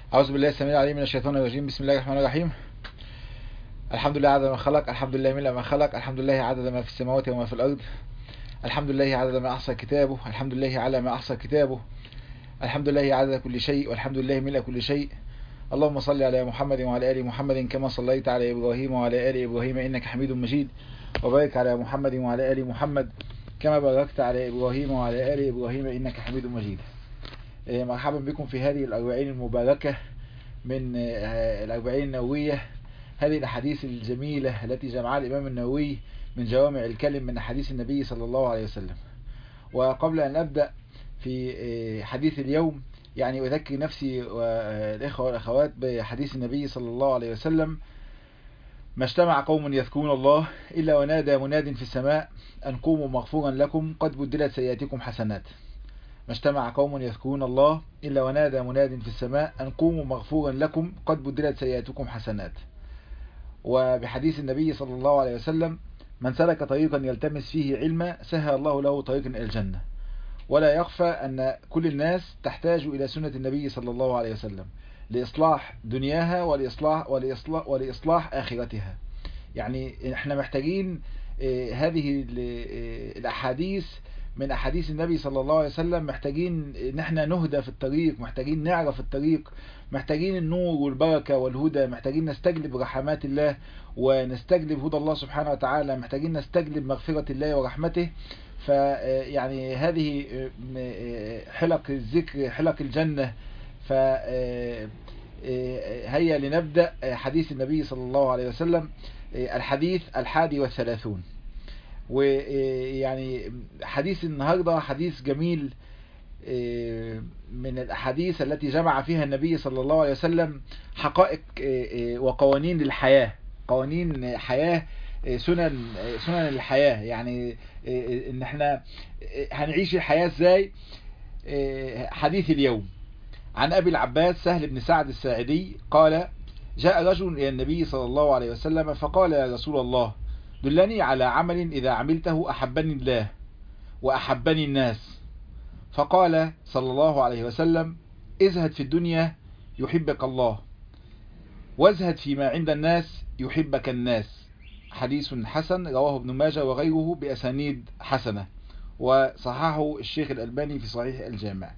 أعوذ بالله السميع العليم من الشيطان الرجيم. بسم الله الرحمن الرحيم. الحمد لله عدد ما خلق، الحمد لله ملء ما خلق، الحمد لله عدد ما في السماوات وما في الأرض، الحمد لله عدد ما أحصى كتابه، الحمد لله على ما أحصى كتابه، الحمد لله عدد كل شيء، والحمد لله ملء كل شيء. اللهم صل على محمد وعلى آل محمد كما صليت على إبراهيم وعلى آل إبراهيم إنك حميد مجيد، وبارك على محمد وعلى آل محمد كما باركت على إبراهيم وعلى آل إبراهيم إنك حميد مجيد. مرحبا بكم في هذه الأربعين المباركة من الأربعين النووية، هذه الأحاديث الجميلة التي جمعها الإمام النووي من جوامع الكلم من أحاديث النبي صلى الله عليه وسلم. وقبل أن أبدأ في حديث اليوم يعني أذكر نفسي والإخوة والأخوات بحديث النبي صلى الله عليه وسلم: ما اجتمع قوم يذكرون الله إلا ونادى مناد في السماء أن قوموا مغفورا لكم قد بدلت سيئاتكم حسنات. ما اجتمع قوم يذكرون الله إلا ونادى مناد في السماء أن قوموا مغفورا لكم قد بدلت سيئاتكم حسنات. وبحديث النبي صلى الله عليه وسلم: من سلك طريقا يلتمس فيه علما سهل الله له طريقا إلى الجنة. ولا يخفى أن كل الناس تحتاج إلى سنة النبي صلى الله عليه وسلم لإصلاح دنياها ولإصلاح آخرتها. يعني احنا محتاجين هذه الأحاديث من أحاديث النبي صلى الله عليه وسلم، محتاجين ان احنا نهدى في الطريق، محتاجين نعرف الطريق، محتاجين النور والبركة والهدى، محتاجين نستجلب رحمات الله ونستجلب هدى الله سبحانه وتعالى، محتاجين نستجلب مغفرة الله ورحمته. فيعني هذه حلق الذكر، حلق الجنة. هيا لنبدأ حديث النبي صلى الله عليه وسلم، الحديث 31. ويعني حديث النهاردة حديث جميل من الأحاديث التي جمع فيها النبي صلى الله عليه وسلم حقائق وقوانين للحياة، قوانين حياة، سنن الحياة. يعني ان احنا هنعيش الحياة ازاي. حديث اليوم عن أبي العباس سهل بن سعد الساعدي قال: جاء رجل إلى النبي صلى الله عليه وسلم فقال: يا رسول الله، دلني على عمل إذا عملته أحبني الله وأحبني الناس. فقال صلى الله عليه وسلم: ازهد في الدنيا يحبك الله، وازهد فيما عند الناس يحبك الناس. حديث حسن رواه ابن ماجه وغيره بأسانيد حسنة، وصححه الشيخ الألباني في صحيح الجامع.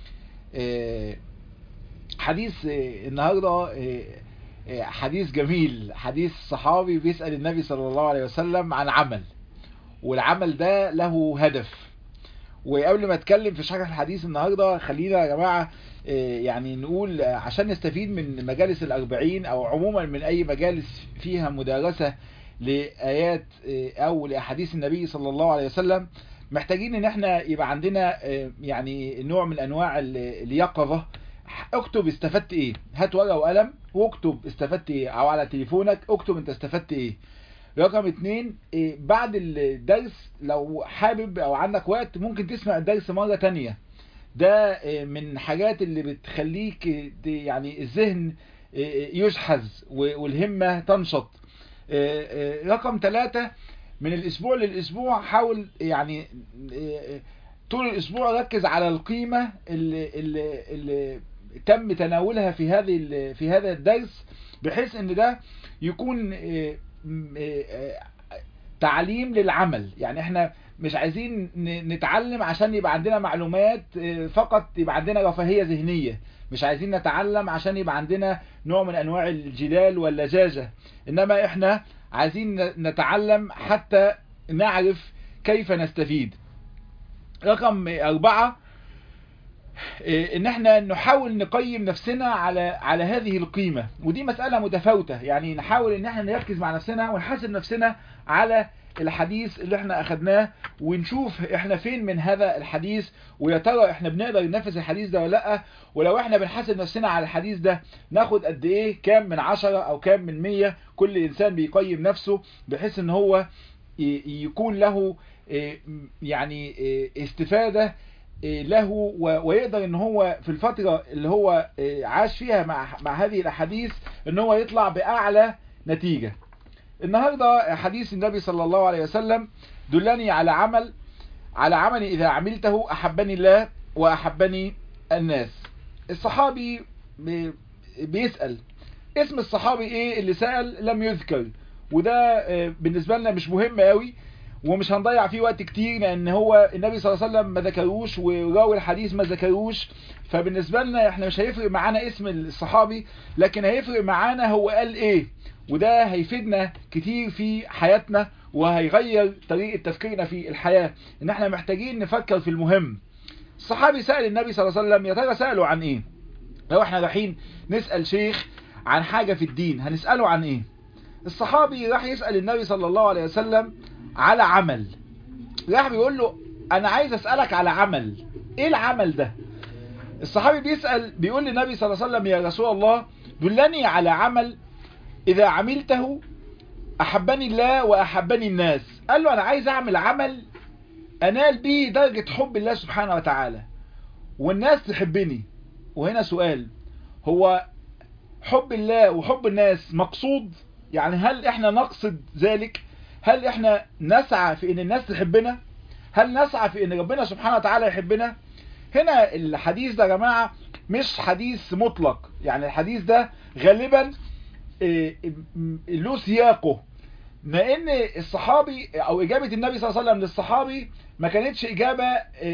حديث النهاردة حديث جميل، حديث صحابي بيسأل النبي صلى الله عليه وسلم عن عمل، والعمل ده له هدف. وقبل ما اتكلم في شرح الحديث النهاردة، خلينا يا جماعة يعني نقول عشان نستفيد من مجالس الأربعين أو عموما من أي مجالس فيها مدارسة لآيات أو لأحاديث النبي صلى الله عليه وسلم، محتاجين ان احنا يبقى عندنا يعني نوع من انواع اليقظة. اكتب استفدت ايه، هات ورقة وقلم واكتب استفدت ايه، او على تليفونك اكتب انت استفدت ايه. رقم 2، بعد الدرس لو حابب او عندك وقت ممكن تسمع الدرس مرة تانية. ده من حاجات اللي بتخليك يعني الذهن يشحذ والهمة تنشط. رقم 3، من الاسبوع للاسبوع حاول يعني طول الاسبوع ركز على القيمة اللي تم تناولها في هذا الدرس، بحيث ان ده يكون تعليم للعمل. يعني احنا مش عايزين نتعلم عشان يبقى عندنا معلومات فقط، يبقى عندنا رفاهية ذهنية. مش عايزين نتعلم عشان يبقى عندنا نوع من انواع الجدال واللجاجة، انما احنا عايزين نتعلم حتى نعرف كيف نستفيد. رقم 4، ان احنا نحاول نقيم نفسنا على هذه القيمة، ودي مسألة متفاوتة. يعني نحاول ان احنا نركز مع نفسنا ونحاسب نفسنا على الحديث اللي احنا اخدناه، ونشوف احنا فين من هذا الحديث، ويا ترى احنا بنقدر ننفذ الحديث ده ولا لا. ولو احنا بنحاسب نفسنا على الحديث ده ناخد قد ايه، كام من 10 او كام من 100. كل انسان بيقيم نفسه بحيث ان هو يكون له يعني استفادة له، ويقدر ان هو في الفترة اللي هو عاش فيها مع هذه الاحاديث ان هو يطلع باعلى نتيجة. النهاردة حديث النبي صلى الله عليه وسلم: دلني على عمل إذا عملته أحبني الله وأحبني الناس. الصحابي بيسأل اسم الصحابي ايه اللي سأل لم يذكر، وده بالنسبة لنا مش مهم قوي ومش هنضيع فيه وقت كتير، لان هو النبي صلى الله عليه وسلم ما ذكروش وراوي الحديث ما ذكروش، فبالنسبة لنا احنا مش هيفرق معانا اسم الصحابي، لكن هيفرق معانا هو قال ايه، وده هيفيدنا كتير في حياتنا وهيغير طريقة تفكيرنا في الحياة، ان احنا محتاجين نفكر في المهم. الصحابي سأل النبي صلى الله عليه وسلم، يا ترى سأله عن ايه؟ لو احنا رايحين نسأل شيخ عن حاجة في الدين هنسأله عن ايه؟ الصحابي راح يسأل النبي صلى الله عليه وسلم على عمل، راح بيقول له انا عايز اسألك على عمل، ايه العمل ده؟ الصحابي بيسأل بيقول للنبي صلى الله عليه وسلم، يا رسول الله دلني على عمل اذا عملته احبني الله واحبني الناس. قال له انا عايز اعمل عمل انال به درجة حب الله سبحانه وتعالى والناس تحبني. وهنا سؤال، هو حب الله وحب الناس مقصود؟ يعني هل احنا نقصد ذلك؟ هل احنا نسعى في ان الناس تحبنا؟ هل نسعى في ان ربنا سبحانه وتعالى يحبنا؟ هنا الحديث ده يا جماعة مش حديث مطلق، يعني الحديث ده غالبا له سياقه، لان الصحابي او اجابة النبي صلى الله عليه وسلم للصحابي ما كانتش اجابة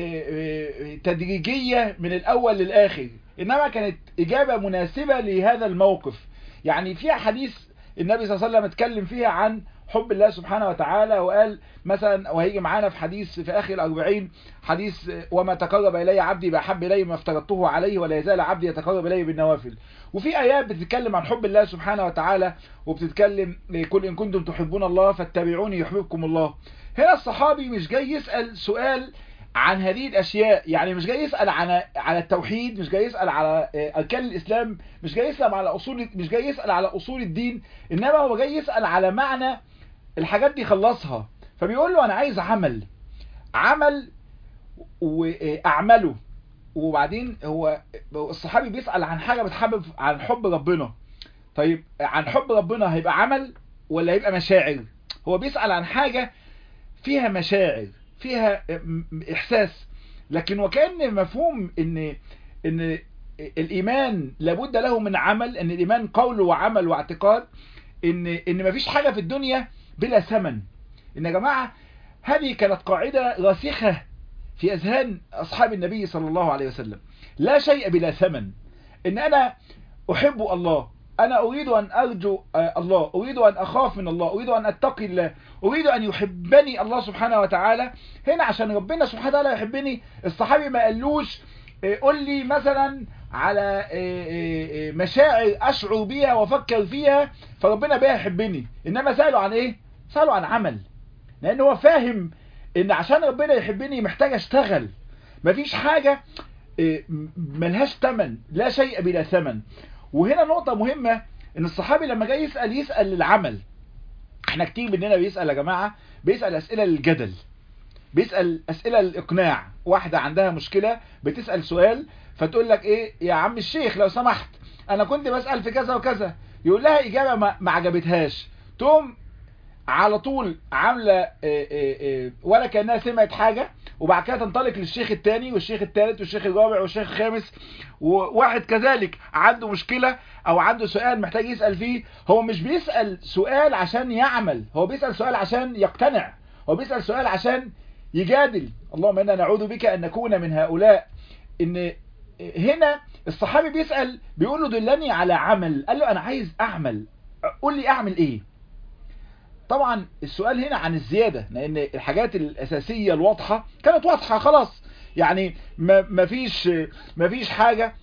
تدريجية من الاول للاخر، انما كانت اجابة مناسبة لهذا الموقف. يعني في حديث النبي صلى الله عليه وسلم اتكلم فيها عن حب الله سبحانه وتعالى، وقال مثلا، وهيجي معانا في حديث في اخر ال40 حديث، وما تقرب الي عبدي باحب الي ما افترضته عليه ولا يزال عبدي يتقرب الي بالنوافل. وفي ايات بتتكلم عن حب الله سبحانه وتعالى وبتتكلم قل ان كنتم تحبون الله فاتبعوني يحببكم الله. هنا الصحابي مش جاي يسأل سؤال عن هذه الاشياء، يعني مش جاي يسأل على التوحيد، مش جاي يسأل على اركان الاسلام، مش جاي يسأل على اصول الدين، انما هو جاي يسأل على معنى الحاجات دي خلصها. فبيقول له انا عايز عمل واعمله. وبعدين هو الصحابي بيسأل عن حاجة بتحبب عن حب ربنا، طيب عن حب ربنا هيبقى عمل ولا هيبقى مشاعر؟ هو بيسأل عن حاجة فيها مشاعر فيها احساس، لكن وكأن مفهوم ان الايمان لابد له من عمل، ان الايمان قول وعمل واعتقاد، ان مفيش حاجة في الدنيا بلا ثمن. ان يا جماعة هذه كانت قاعدة راسخة في اذهان اصحاب النبي صلى الله عليه وسلم، لا شيء بلا ثمن. ان انا احب الله، انا اريد ان ارجو الله، اريد ان اخاف من الله، اريد ان اتقي الله، اريد ان يحبني الله سبحانه وتعالى. هنا عشان ربنا سبحانه وتعالى يحبني، الصحابي ما قالوش قل لي مثلا على مشاعر اشعر بيها وافكر فيها فربنا بيها يحبني، انما سألوا عن ايه؟ سألوا عن عمل، لان هو فاهم ان عشان ربنا يحبني محتاج اشتغل. مفيش حاجة ملهاش ثمن، لا شيء بلا ثمن. وهنا نقطة مهمة، ان الصحابي لما جاي يسأل للعمل. احنا كتير مننا بيسأل يا جماعة، بيسأل اسئلة للجدل، بيسأل اسئلة للاقناع. واحدة عندها مشكلة بتسأل سؤال فتقول لك ايه يا عم الشيخ لو سمحت انا كنت بسأل في كذا وكذا، يقول لها اجابة ما عجبتهاش، تقوم على طول عاملة ولا كأنها سمعت حاجة، وبعد كده تنطلق للشيخ الثاني والشيخ الثالث والشيخ الرابع والشيخ الخامس، وواحد كذلك عنده مشكلة او عنده سؤال محتاج يسأل فيه. هو مش بيسأل سؤال عشان يعمل، هو بيسأل سؤال عشان يقتنع، هو بيسأل سؤال عشان يجادل. اللهم إنا نعوذ بك أن نكون من هؤلاء. إن هنا الصحابي بيسأل بيقول له دلني على عمل، قال له أنا عايز أعمل، قول لي أعمل إيه؟ طبعا السؤال هنا عن الزيادة، لأن الحاجات الأساسية الواضحة كانت واضحة خلاص، يعني ما فيش حاجة.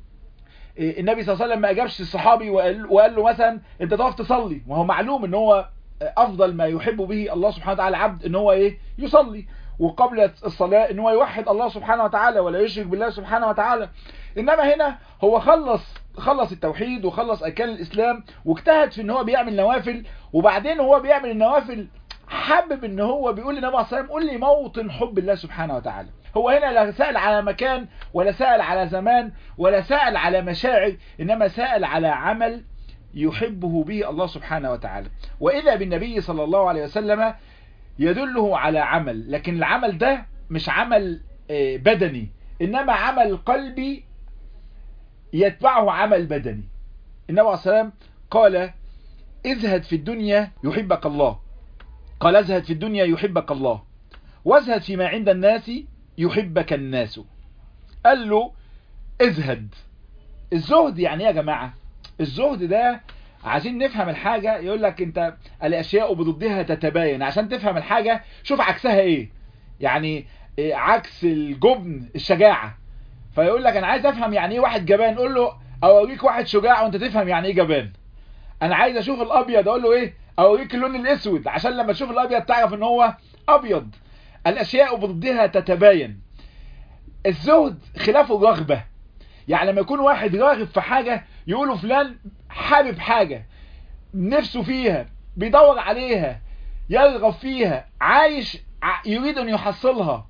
النبي صلى الله عليه وسلم ما أجابش الصحابي وقال له مثلا أنت تقف تصلي، وهو معلوم أن هو أفضل ما يحب به الله سبحانه وتعالى العبد أن هو إيه؟ يصلي، وقبل الصلاة أن هو يوحد الله سبحانه وتعالى ولا يشرك بالله سبحانه وتعالى. إنما هنا هو خلص التوحيد وخلص أركان الإسلام واجتهد في أن هو بيعمل نوافل، وبعدين هو بيعمل النوافل حابب أن هو بيقول للنبي عليه الصلاة والسلام قول لي موطن حب الله سبحانه وتعالى. هو هنا لا سأل على مكان ولا سأل على زمان ولا سأل على مشاعر، إنما سأل على عمل يحبه به الله سبحانه وتعالى. وإذا بالنبي صلى الله عليه وسلم يدله على عمل، لكن العمل ده مش عمل بدني، إنما عمل قلبي يتبعه عمل بدني. النبي عليه السلام قال ازهد في الدنيا يحبك الله، قال ازهد في الدنيا يحبك الله، وازهد فيما عند الناس يحبك الناس. قال له ازهد. الزهد يعني ايه يا جماعة؟ الزهد ده عايزين نفهم الحاجة، يقول لك انت الاشياء بضدها تتباين. عشان تفهم الحاجة شوف عكسها ايه. يعني عكس الجبن الشجاعة. فيقول لك انا عايز افهم يعني ايه واحد جبان، قول له اوريك واحد شجاع وانت تفهم يعني ايه جبان. انا عايز اشوف الابيض، اقول له ايه؟ اوريك اللون الاسود عشان لما تشوف الابيض تعرف ان هو ابيض. الاشياء بضدها تتباين. الزهد خلافه الرغبة. يعني لما يكون واحد راغب في حاجة يقولوا فلان حابب حاجة نفسه فيها، بيدور عليها، يرغب فيها، عايش يريد ان يحصلها،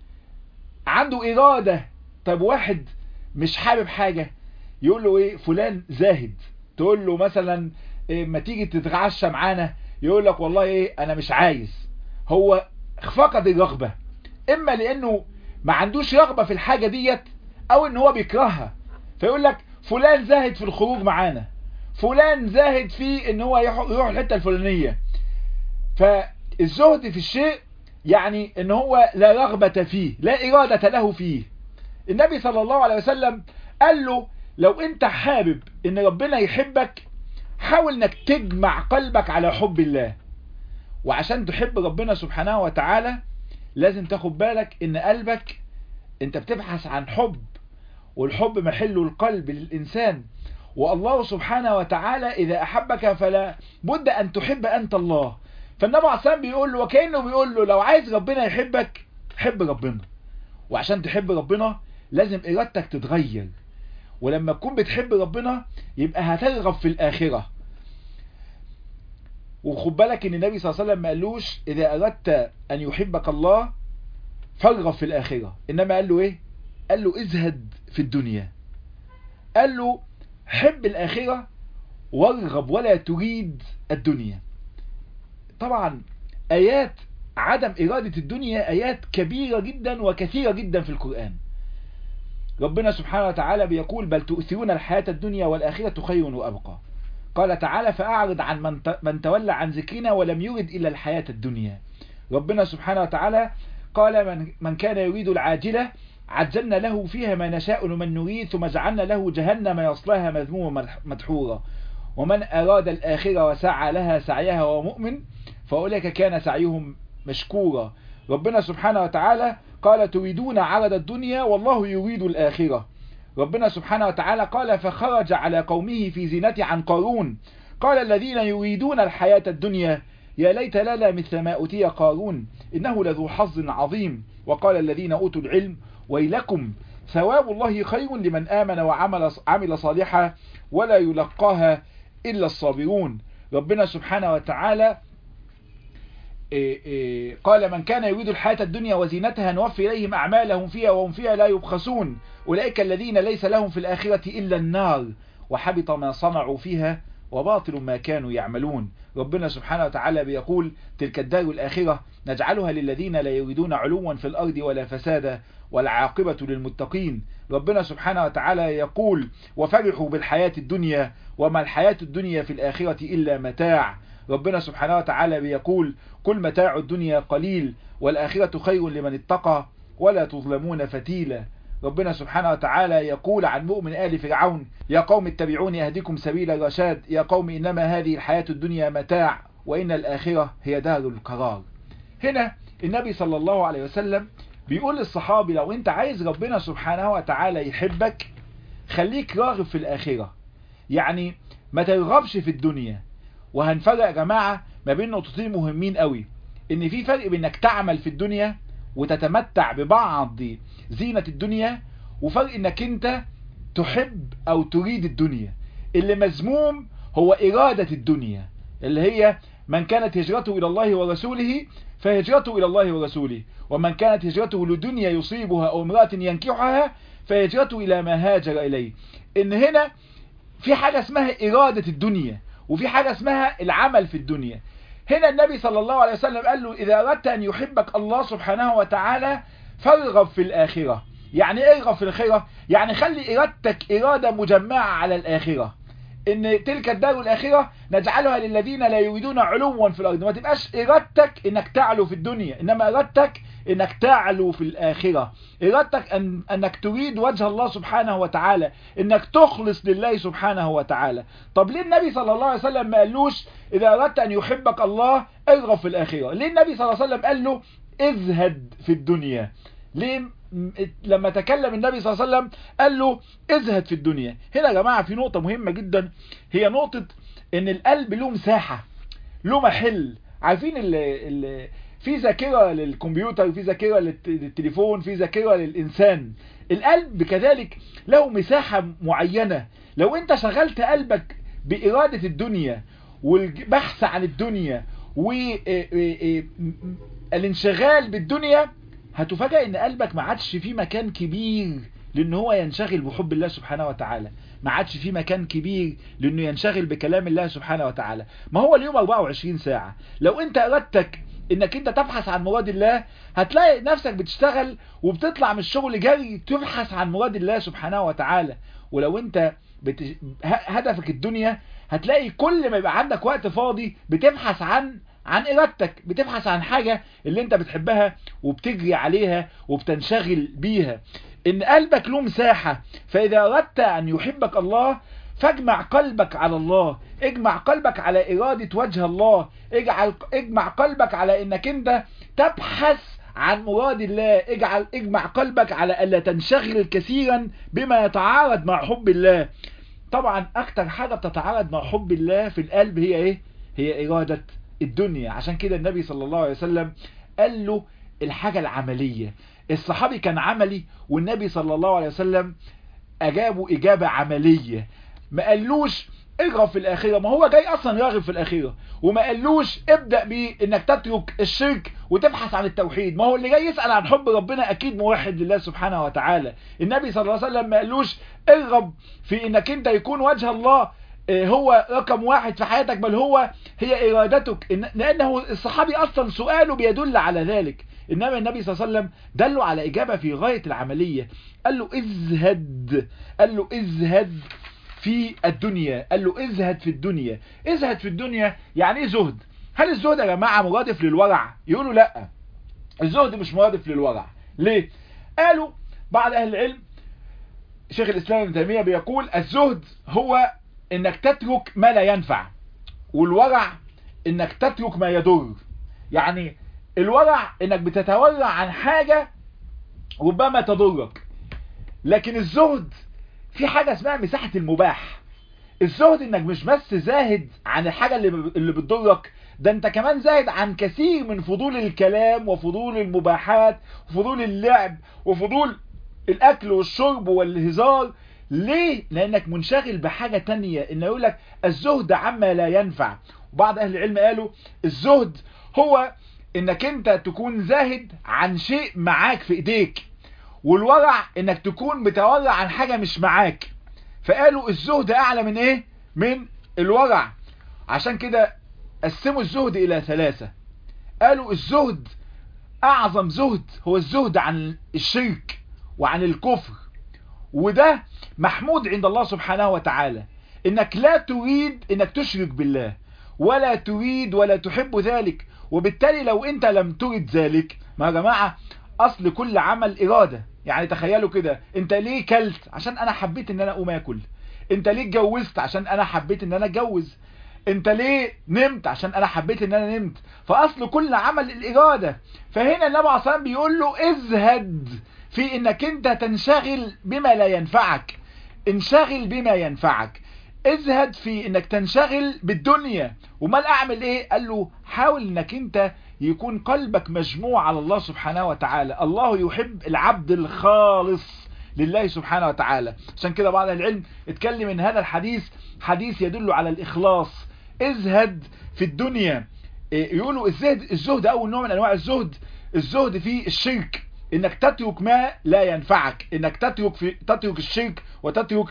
عنده إرادة. طب واحد مش حابب حاجة يقول له ايه؟ فلان زاهد. تقول له مثلا إيه ما تيجي تتعشى معانا، يقول لك والله ايه انا مش عايز. هو فقد الرغبة، اما لانه ما عندوش رغبة في الحاجة ديت، او ان هو بيكرهها. فيقول لك فلان زاهد في الخروج معانا، فلان زاهد في ان هو يروح الحتة الفلانية. فالزهد في الشيء يعني ان هو لا رغبة فيه، لا إرادة له فيه. النبي صلى الله عليه وسلم قال له لو انت حابب ان ربنا يحبك حاول انك تجمع قلبك على حب الله. وعشان تحب ربنا سبحانه وتعالى لازم تاخد بالك ان قلبك انت بتبحث عن حب، والحب محله القلب للإنسان. والله سبحانه وتعالى إذا أحبك فلا بد أن تحب أنت الله. فالنبي عليه الصلاة بيقول له، وكأنه بيقول له لو عايز ربنا يحبك حب ربنا. وعشان تحب ربنا لازم إرادتك تتغير، ولما تكون بتحب ربنا يبقى هترغب في الآخرة. وخد بالك ان النبي صلى الله عليه وسلم ما قالوش إذا أردت أن يحبك الله فارغب في الآخرة، إنما قال له إيه؟ قال له ازهد في الدنيا. قال له حب الآخرة وارغب ولا تريد الدنيا. طبعا آيات عدم إرادة الدنيا آيات كبيرة جدا وكثيرة جدا في القرآن. ربنا سبحانه وتعالى بيقول بل تؤثرون الحياة الدنيا والآخرة خير وأبقى. قال تعالى فأعرض عن من تولى عن ذكرنا ولم يرد إلا الحياة الدنيا. ربنا سبحانه وتعالى قال من كان يريد العاجلة عجلنا له فيها ما نشاء لمن نريد ثم جعلنا له جهنم يصلاها مذموما مدحورا ومن أراد الآخرة وسعى لها سعيها وهو مؤمن فأولئك كان سعيهم مشكورا. ربنا سبحانه وتعالى قال تريدون عرض الدنيا والله يريد الآخرة. ربنا سبحانه وتعالى قال فخرج على قومه في زينته عن قارون قال الذين يريدون الحياة الدنيا يا ليت لنا مثل ما أوتي قارون إنه لذو حظ عظيم. وقال الذين أوتوا العلم ويلكم ثواب الله خير لمن آمن وعمل صالحا ولا يلقاها إلا الصابرون. ربنا سبحانه وتعالى قال من كان يريد الحياة الدنيا وزينتها نوفي إليهم أعمالهم فيها وهم فيها لا يبخسون أولئك الذين ليس لهم في الآخرة إلا النار وحبط ما صنعوا فيها وباطل ما كانوا يعملون. ربنا سبحانه وتعالى بيقول تلك الدار الآخرة نجعلها للذين لا يريدون علوا في الأرض ولا فسادا والعاقبة للمتقين. ربنا سبحانه وتعالى يقول وفرحوا بالحياة الدنيا وما الحياة الدنيا في الآخرة إلا متاع. ربنا سبحانه وتعالى بيقول كل متاع الدنيا قليل والآخرة خير لمن اتقى ولا تظلمون فتيلا. ربنا سبحانه وتعالى يقول عن مؤمن آل فرعون يا قوم اتبعوني أهدكم سبيل الرشاد يا قوم إنما هذه الحياة الدنيا متاع وإن الآخرة هي دار القرار. هنا النبي صلى الله عليه وسلم بيقول للصحابي لو انت عايز ربنا سبحانه وتعالى يحبك خليك راغب في الآخرة، يعني ما ترغبش في الدنيا. وهنفرق يا جماعة ما بين نقطتين مهمين قوي، ان في فرق بينك تعمل في الدنيا وتتمتع ببعض زينة الدنيا، وفرق انك انت تحب او تريد الدنيا. اللي مذموم هو إرادة الدنيا اللي هي من كانت هجرته إلى الله ورسوله فهجرته إلى الله ورسوله ومن كانت هجرته لدنيا يصيبها أو امرأة ينكحها فهجرته إلى ما هاجر إليه. إن هنا في حاجة اسمها إرادة الدنيا وفي حاجة اسمها العمل في الدنيا. هنا النبي صلى الله عليه وسلم قال له إذا أردت أن يحبك الله سبحانه وتعالى فارغب في الآخرة. يعني إيه ارغب في الآخرة؟ يعني خلي إرادتك إرادة مجمعة على الآخرة. ان تلك الدار الاخره نجعلها للذين لا يريدون علوا في الارض. ما تبقاش ارادتك انك تعلو في الدنيا، انما ارادتك انك تعلو في الاخره. ارادتك انك تريد وجه الله سبحانه وتعالى، انك تخلص لله سبحانه وتعالى. طب ليه النبي صلى الله عليه وسلم ما قالوش اذا اردت ان يحبك الله ارغب في الاخره؟ ليه النبي صلى الله عليه وسلم قال له ازهد في الدنيا؟ ليه لما تكلم النبي صلى الله عليه وسلم قال له ازهد في الدنيا؟ هنا يا جماعة في نقطة مهمة جدا، هي نقطة ان القلب له مساحة، له محل. عارفين في ذاكرة للكمبيوتر، في ذاكرة للتليفون، في ذاكرة للإنسان. القلب كذلك له مساحة معينة. لو انت شغلت قلبك بإرادة الدنيا والبحث عن الدنيا والانشغال بالدنيا، هتفاجئ ان قلبك ما عادش فيه مكان كبير لان هو ينشغل بحب الله سبحانه وتعالى، ما عادش فيه مكان كبير لانه ينشغل بكلام الله سبحانه وتعالى. ما هو اليوم 24 ساعة، لو انت ارادتك انك انت تبحث عن مراد الله، هتلاقي نفسك بتشتغل وبتطلع من الشغل جري تبحث عن مراد الله سبحانه وتعالى. ولو انت هدفك الدنيا، هتلاقي كل ما يبقى عندك وقت فاضي بتبحث عن ارادتك، بتبحث عن حاجة اللي انت بتحبها وبتجري عليها وبتنشغل بيها. ان قلبك له مساحة، فاذا اردت ان يحبك الله فاجمع قلبك على الله، اجمع قلبك على ارادة وجه الله، اجمع قلبك على انك انت تبحث عن مراد الله، اجمع قلبك على الا تنشغل كثيرا بما يتعارض مع حب الله. طبعا اكتر حاجة بتتعارض مع حب الله في القلب هي ايه؟ هي ارادة الدنيا. عشان كده النبي صلى الله عليه وسلم قال له الحاجة العملية. الصحابي كان عملي والنبي صلى الله عليه وسلم اجابه اجابة عملية، ما قالوش ارغب في الاخرة، ما هو جاي اصلا راغب في الاخرة، وما قالوش ابدأ بانك تترك الشرك وتبحث عن التوحيد، ما هو اللي جاي يسأل عن حب ربنا اكيد موحد لله سبحانه وتعالى. النبي صلى الله عليه وسلم ما قالوش ارغب في انك انت يكون وجه الله هو رقم واحد في حياتك، بل هي ارادتك، لانه الصحابي اصلا سؤاله بيدل على ذلك. انما النبي صلى الله عليه وسلم دله على اجابة في غاية العملية، قال له ازهد في الدنيا، قال له ازهد في الدنيا. ازهد في الدنيا يعني ايه زهد؟ هل الزهد يا جماعة مرادف للورع؟ يقولوا لا، الزهد مش مرادف للورع. ليه؟ قالوا بعض اهل العلم، شيخ الاسلام ابن تيمية بيقول الزهد هو انك تترك ما لا ينفع، والورع انك تترك ما يضر. يعني الورع انك بتتورع عن حاجة ربما تضرك، لكن الزهد في حاجة اسمها مساحة المباح. الزهد انك مش بس زاهد عن الحاجة اللي بتضرك، ده انت كمان زاهد عن كثير من فضول الكلام وفضول المباحات وفضول اللعب وفضول الاكل والشرب والهزار. ليه؟ لانك منشغل بحاجة تانية. انه يقول لك الزهد عما لا ينفع. وبعض اهل العلم قالوا الزهد هو انك انت تكون زاهد عن شيء معاك في ايديك، والورع انك تكون بتورع عن حاجة مش معاك. فقالوا الزهد اعلى من ايه؟ من الورع. عشان كده قسموا الزهد الى 3. قالوا الزهد اعظم زهد هو الزهد عن الشرك وعن الكفر، وده محمود عند الله سبحانه وتعالى، انك لا تريد انك تشرك بالله ولا تريد ولا تحب ذلك. وبالتالي لو انت لم تريد ذلك، ما يا جماعة اصل كل عمل ارادة. يعني تخيلوا كده، انت ليه كلت؟ عشان انا حبيت ان انا اقوم اكل. انت ليه اتجوزت؟ عشان انا حبيت ان انا اتجوز. انت ليه نمت؟ عشان انا حبيت ان انا نمت. فاصل كل عمل الارادة. فهنا النبي عليه الصلاة والسلام بيقول له ازهد في انك انت تنشغل بما لا ينفعك، انشغل بما ينفعك، ازهد في انك تنشغل بالدنيا. وما اعمل ايه؟ قال له حاول انك انت يكون قلبك مجموع على الله سبحانه وتعالى. الله يحب العبد الخالص لله سبحانه وتعالى. عشان كده بعض العلم اتكلم ان هذا الحديث حديث يدل على الاخلاص. ازهد في الدنيا. يقولوا الزهد اول نوع من انواع الزهد في الشرك، انك تترك ما لا ينفعك، انك تترك الشرك وتترك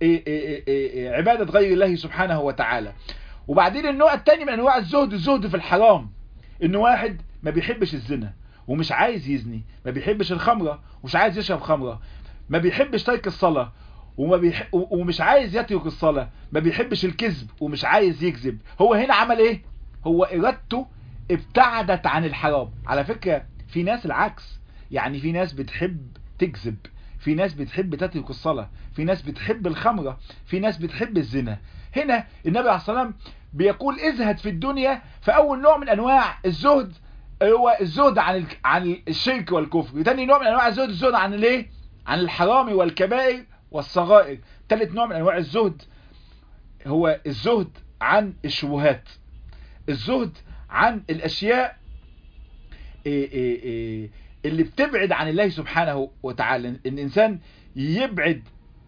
عبادة غير الله سبحانه وتعالى. وبعدين النوع الثاني من انواع الزهد في الحرام، انه واحد ما بيحبش الزنا ومش عايز يزني، ما بيحبش الخمرة ومش عايز يشرب خمرة، ما بيحبش ترك الصلاة ومش عايز يترك الصلاة، ما بيحبش الكذب ومش عايز يكذب. هو هنا عمل ايه؟ هو ارادته ابتعدت عن الحرام. على فكرة في ناس العكس، يعني في ناس بتحب تكذب، في ناس بتحب تترك الصلاة، في ناس بتحب الخمرة، في ناس بتحب الزنا. هنا النبي عليه الصلاة والسلام بيقول ازهد في الدنيا. فأول نوع من أنواع الزهد هو الزهد عن الشرك والكفر. تاني نوع من أنواع الزهد الزهد عن الايه؟ عن الحرام والكبائر والصغائر. ثالث نوع من أنواع الزهد هو الزهد عن الشبهات، الزهد عن الأشياء اللي بتبعد عن الله سبحانه وتعالى. ان الانسان يبعد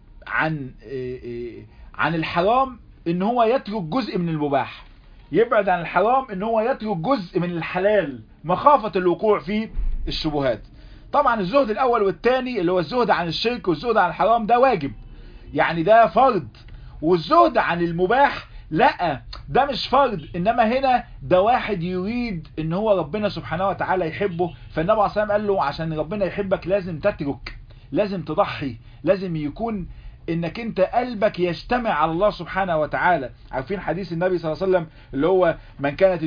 عن الحرام، ان هو يترك جزء من المباح، يبعد عن الحرام ان هو يترك جزء من الحلال مخافة الوقوع في الشبهات. طبعا الزهد الاول والثاني اللي هو الزهد عن الشرك والزهد عن الحرام ده واجب، يعني ده فرض. والزهد عن المباح لا، ده مش فرض، انما هنا ده واحد يريد ان هو ربنا سبحانه وتعالى يحبه. فالنبي عليه الصلاة والسلام قال له عشان ربنا يحبك لازم تترك، لازم تضحي، لازم يكون انك انت قلبك يجتمع على الله سبحانه وتعالى. عارفين حديث النبي صلى الله عليه وسلم اللي هو من كانت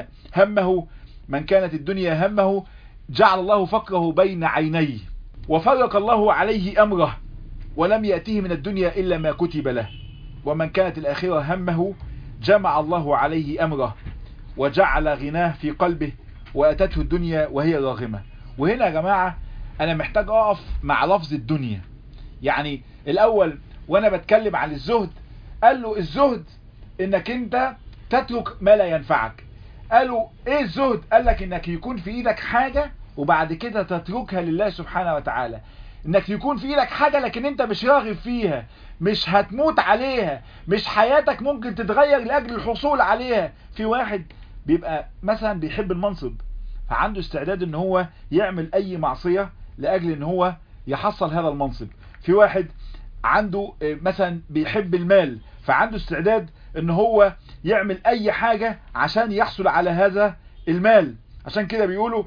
الدنيا همه جعل الله فقره بين عينيه وفرق الله عليه امره ولم يأتيه من الدنيا الا ما كتب له، ومن كانت الآخرة همه جمع الله عليه أمره وجعل غناه في قلبه وأتته الدنيا وهي راغمة. وهنا يا جماعة أنا محتاج أقف مع لفظ الدنيا. يعني الأول وأنا بتكلم عن الزهد قال له الزهد إنك أنت تترك ما لا ينفعك. قالوا إيه الزهد؟ قال لك إنك يكون في إيدك حاجة وبعد كده تتركها لله سبحانه وتعالى. انك يكون في ايدك حاجة لكن انت مش راغب فيها، مش هتموت عليها، مش حياتك ممكن تتغير لاجل الحصول عليها. في واحد بيبقى مثلا بيحب المنصب فعنده استعداد ان هو يعمل اي معصية لاجل ان هو يحصل هذا المنصب. في واحد عنده مثلا بيحب المال فعنده استعداد ان هو يعمل اي حاجة عشان يحصل على هذا المال. عشان كده بيقولوا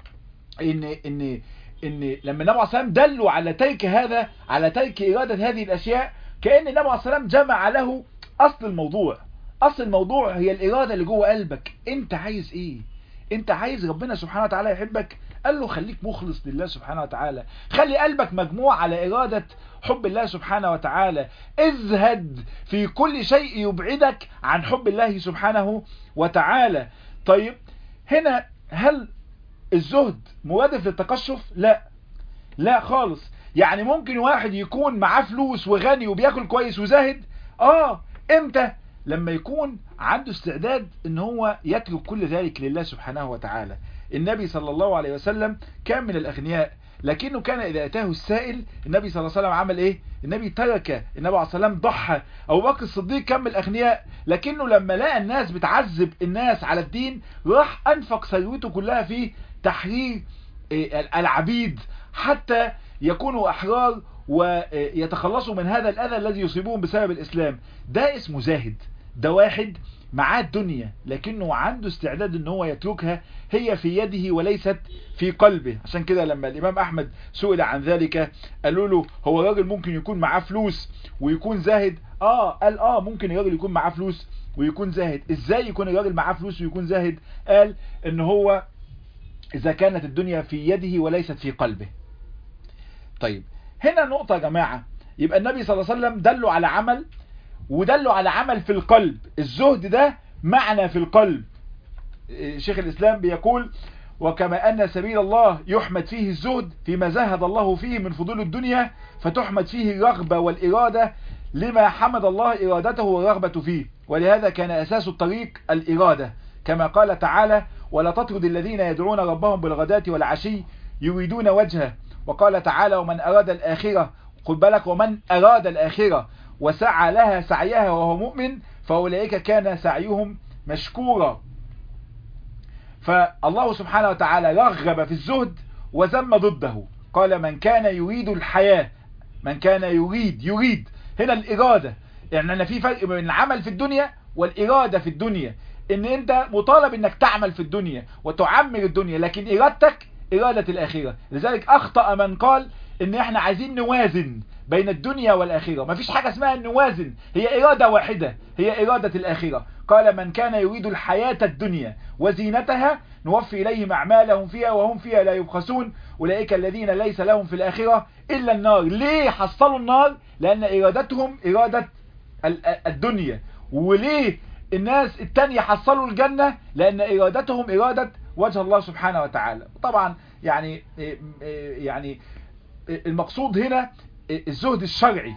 ان لما النبي عليه الصلاة والسلام دلوا على ترك على ترك إرادة هذه الأشياء، كأن النبي عليه الصلاة والسلام جمع له أصل الموضوع. أصل الموضوع هي الإرادة اللي جوه قلبك. أنت عايز إيه؟ أنت عايز ربنا سبحانه وتعالى يحبك؟ قال له خليك مخلص لله سبحانه وتعالى، خلي قلبك مجموع على إرادة حب الله سبحانه وتعالى، ازهد في كل شيء يبعدك عن حب الله سبحانه وتعالى. طيب هنا هل الزهد مرادف للتقشف؟ لا خالص. يعني ممكن واحد يكون معاه فلوس وغني وبياكل كويس وزاهد، امتى؟ لما يكون عنده استعداد ان هو يترك كل ذلك لله سبحانه وتعالى. النبي صلى الله عليه وسلم كان من الاغنياء، لكنه كان اذا اتاه السائل النبي صلى الله عليه وسلم عمل ايه؟ النبي ترك. النبي عليه الصلاة والسلام ضحى. ابو بكر الصديق كان من الاغنياء، لكنه لما لقى الناس بتعذب الناس على الدين راح انفق ثروته كلها في تحرير العبيد حتى يكونوا احرار ويتخلصوا من هذا الاذى الذي يصيبهم بسبب الاسلام. ده اسمه زاهد. ده واحد معاه الدنيا لكنه عنده استعداد ان هو يتركها، هي في يده وليست في قلبه. عشان كده لما الامام احمد سئل عن ذلك قالوا له هو راجل ممكن يكون معاه فلوس ويكون زاهد؟ قال ممكن الراجل يكون معاه فلوس ويكون زاهد. ازاي يكون الراجل معاه فلوس ويكون زاهد؟ قال ان هو اذا كانت الدنيا في يده وليست في قلبه. طيب هنا نقطة يا جماعة، يبقى النبي صلى الله عليه وسلم دلوا على عمل ودلوا على عمل في القلب. الزهد ده معنى في القلب. شيخ الإسلام بيقول وكما أن سبيل الله يحمد فيه الزهد فيما زهد الله فيه من فضول الدنيا، فتحمد فيه الرغبة والإرادة لما حمد الله إرادته والرغبة فيه، ولهذا كان أساس الطريق الإرادة، كما قال تعالى ولا تطرد الذين يدعون ربهم بالغداة والعشي يريدون وجهه. وقال تعالى ومن أراد الآخرة، خد بالك، ومن أراد الآخرة وسعى لها سعيها وهو مؤمن فأولئك كان سعيهم مشكورا. فالله سبحانه وتعالى رغب في الزهد وذم ضده. قال من كان يريد الحياة، من كان يريد هنا الإرادة. يعني أنا في فرق بين العمل في الدنيا والإرادة في الدنيا. ان انت مطالب انك تعمل في الدنيا وتعمر الدنيا، لكن ارادتك إرادة الآخرة. لذلك أخطأ من قال إن إحنا عايزين نوازن بين الدنيا والآخرة. ما فيش حاجة اسمها نوازن، هي إرادة واحدة، هي إرادة الآخرة. قال من كان يريد الحياة الدنيا وزينتها نوفي إليهم أعمالهم فيها وهم فيها لا يبخسون أولئك الذين ليس لهم في الآخرة إلا النار. ليه حصلوا النار؟ لأن إرادتهم إرادة الدنيا. وليه الناس التانية حصلوا الجنة؟ لأن إرادتهم إرادة وجه الله سبحانه وتعالى. طبعا يعني المقصود هنا الزهد الشرعي،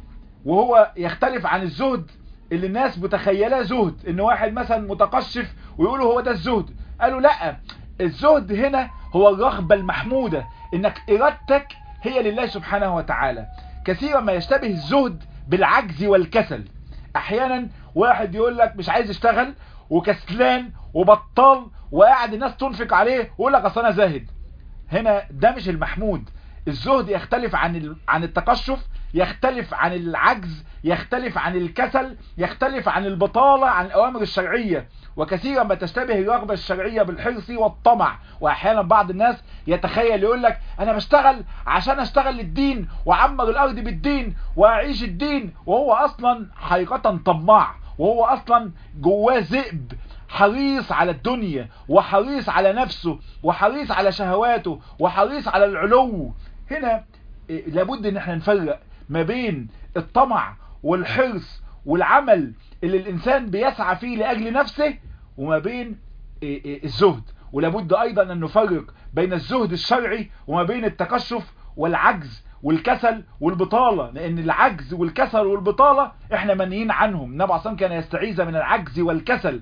وهو يختلف عن الزهد اللي الناس متخيلاه زهد، ان واحد مثلا متقشف ويقولوا هو ده الزهد. قالوا لا، الزهد هنا هو الرغبة المحمودة، انك ارادتك هي لله سبحانه وتعالى. كثيرا ما يشتبه الزهد بالعجز والكسل. احيانا واحد يقول لك مش عايز يشتغل وكسلان وبطال وقاعد الناس تنفق عليه ويقول لك اصل انا زاهد. هنا ده مش المحمود. الزهد يختلف عن التقشف، يختلف عن العجز، يختلف عن الكسل، يختلف عن البطالة، عن الأوامر الشرعية. وكثيرا ما تشتبه الرغبة الشرعية بالحرص والطمع. وأحيانا بعض الناس يتخيل يقول لك أنا بشتغل عشان أشتغل للدين وأعمر الأرض بالدين وأعيش الدين، وهو أصلا حقيقة طماع، وهو أصلا جواه ذئب حريص على الدنيا وحريص على نفسه وحريص على شهواته وحريص على العلو. هنا لابد ان احنا نفرق ما بين الطمع والحرص والعمل اللي الانسان بيسعى فيه لاجل نفسه، وما بين الزهد. ولابد ايضا ان نفرق بين الزهد الشرعي وما بين التقشف والعجز والكسل والبطالة، لان العجز والكسل والبطالة احنا منهيين عنهم. النبي عليه الصلاة والسلام كان يستعيذ من العجز والكسل،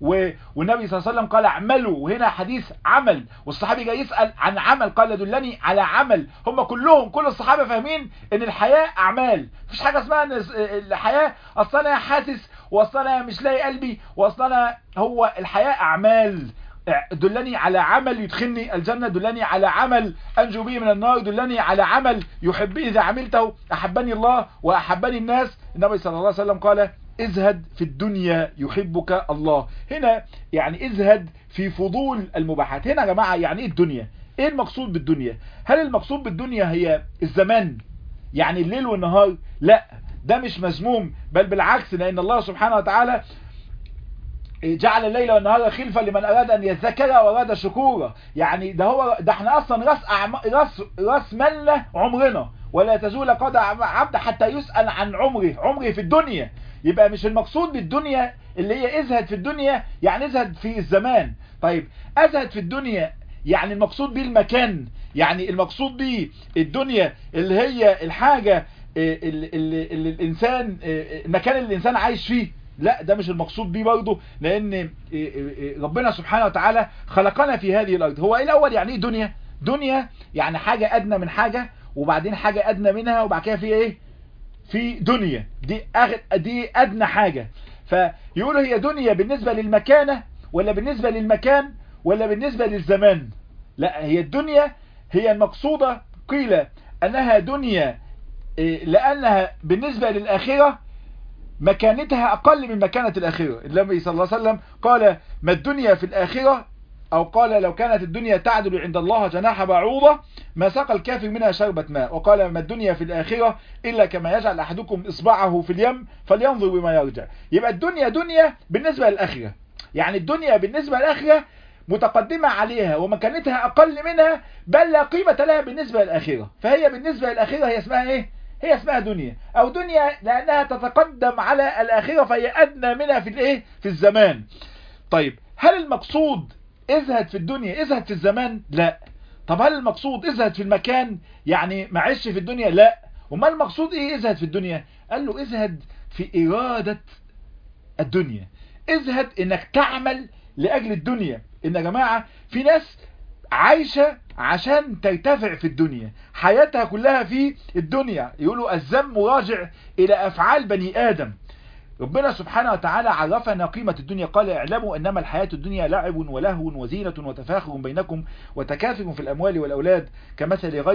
والنبي صلى الله عليه وسلم قال اعملوا، وهنا حديث عمل، والصحابي جاي يسأل عن عمل قال دلني على عمل. هم كل الصحابة فاهمين ان الحياة اعمال، مفيش حاجة اسمها ان الحياة اصلا انا حاسس واصلا انا مش لاقي قلبي واصلا انا، هو الحياة اعمال. دلني على عمل يدخلني الجنة، دلني على عمل أنجو به من النار، دلني على عمل يحبني إذا عملته أحبني الله وأحبني الناس. النبي صلى الله عليه وسلم قال ازهد في الدنيا يحبك الله. هنا يعني ازهد في فضول المباحات. هنا يا جماعة يعني ايه الدنيا؟ ايه المقصود بالدنيا؟ هل المقصود بالدنيا هي الزمان يعني الليل والنهار؟ لا، ده مش مذموم، بل بالعكس، لأن الله سبحانه وتعالى جعل الليل والنهار خلفة لمن أراد أن يذكر وأراد شكورا. يعني ده احنا أصلا راس مالنا عمرنا، ولا تزول قدم عبد حتى يسأل عن عمره في الدنيا. يبقى مش المقصود بالدنيا اللي هي ازهد في الدنيا يعني ازهد في الزمان. طيب ازهد في الدنيا يعني المقصود بيه المكان، يعني المقصود بيه الدنيا اللي هي الحاجة اللي الإنسان، المكان اللي الإنسان عايش فيه؟ لا، ده مش المقصود بيه برضه، لان ربنا سبحانه وتعالى خلقنا في هذه الارض. هو ايه الاول يعني ايه دنيا؟ دنيا يعني حاجة ادنى من حاجة، وبعدين حاجة ادنى منها، وبعد كده في ايه؟ في دنيا دي ادنى حاجة. فيقولوا هي دنيا بالنسبة للمكانة ولا بالنسبة للمكان ولا بالنسبة للزمان؟ لا، هي الدنيا هي المقصودة. قيل انها دنيا لانها بالنسبة للآخرة مكانتها أقل من مكانة الآخرة. النبي صلى الله عليه وسلم قال ما الدنيا في الآخرة، أو قال لو كانت الدنيا تعدل عند الله جناح بعوضة ما سقى الكافر منها شربة ماء. وقال ما الدنيا في الآخرة إلا كما يجعل أحدكم إصبعه في اليم فلينظر بما يرجع. يبقى الدنيا دنيا بالنسبة للآخرة، يعني الدنيا بالنسبة للآخرة متقدمة عليها ومكانتها أقل منها، بل لا قيمة لها بالنسبة للآخرة. فهي بالنسبة للآخرة هي اسمها إيه؟ هي اسمها دنيا، او دنيا لانها تتقدم على الاخرة فهي ادنى منها في الايه؟ في الزمان. طيب هل المقصود ازهد في الدنيا ازهد في الزمان؟ لا. طب هل المقصود ازهد في المكان يعني معيش في الدنيا؟ لا. وما المقصود ايه ازهد في الدنيا؟ قال له ازهد في ارادة الدنيا، ازهد انك تعمل لاجل الدنيا. ان يا جماعة في ناس عايشة عشان ترتفع في الدنيا، حياتها كلها في الدنيا. يقولوا الذم راجع إلى أفعال بني آدم. ربنا سبحانه وتعالى عرفنا قيمة الدنيا، قال اعلموا إنما الحياة الدنيا لعب ولهو وزينة وتفاخر بينكم وتكاثر في الأموال والأولاد كمثل غيث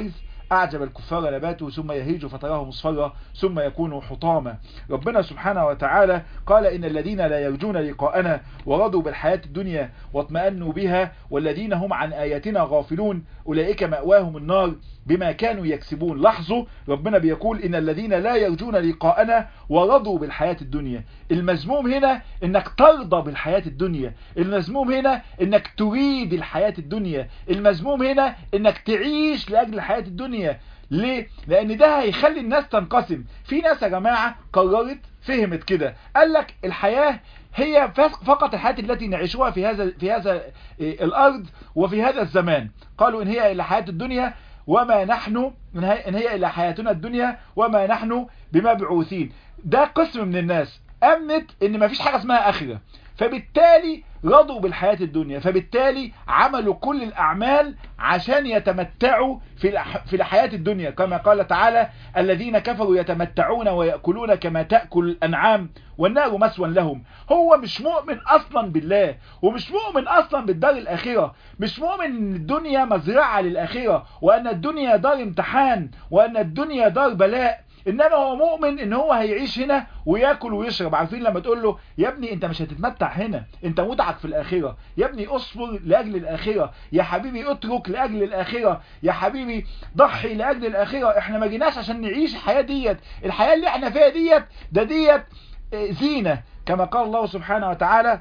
أعجب الكفار نباته ثم يهيج فتراه مصفرا ثم يكون حطاما. ربنا سبحانه وتعالى قال إن الذين لا يرجون لقاءنا ورضوا بالحياة الدنيا واطمأنوا بها والذين هم عن آياتنا غافلون أولئك مأواهم النار بما كانوا يكسبون. لاحظوا ربنا بيقول إن الذين لا يرجون لقاءنا ورضوا بالحياة الدنيا. المذموم هنا إنك ترضى بالحياة الدنيا، المذموم هنا إنك تريد الحياة الدنيا، المذموم هنا إنك تعيش لأجل الحياة الدنيا. ليه؟ لأن ده هيخلي الناس تنقسم. في ناس يا جماعة قررت فهمت كده، قال لك الحياة هي فقط الحياة التي نعيشها في هذا الأرض وفي هذا الزمان. قالوا إن هي إلا حياة الدنيا وما نحن إن هي إلا حياتنا الدنيا وما نحن بمبعوثين. ده قسم من الناس أمنت إن ما فيش حاجة اسمها آخرة، فبالتالي رضوا بالحياة الدنيا، فبالتالي عملوا كل الأعمال عشان يتمتعوا في الحياة الدنيا، كما قال تعالى الذين كفروا يتمتعون ويأكلون كما تأكل الأنعام والنار مسوى لهم. هو مش مؤمن أصلا بالله، ومش مؤمن أصلا بالدار الآخرة، مش مؤمن إن الدنيا مزرعة للآخرة، وأن الدنيا دار امتحان، وأن الدنيا دار بلاء. انما هو مؤمن ان هو هيعيش هنا وياكل ويشرب. عارفين لما تقول له يا ابني انت مش هتتمتع هنا، انت متعك في الاخره، يا ابني اصبر لاجل الاخره، يا حبيبي اترك لاجل الاخره، يا حبيبي ضحي لاجل الاخره. احنا ما جيناش عشان نعيش الحياه ديت، الحياه اللي احنا فيها ديت زينه، كما قال الله سبحانه وتعالى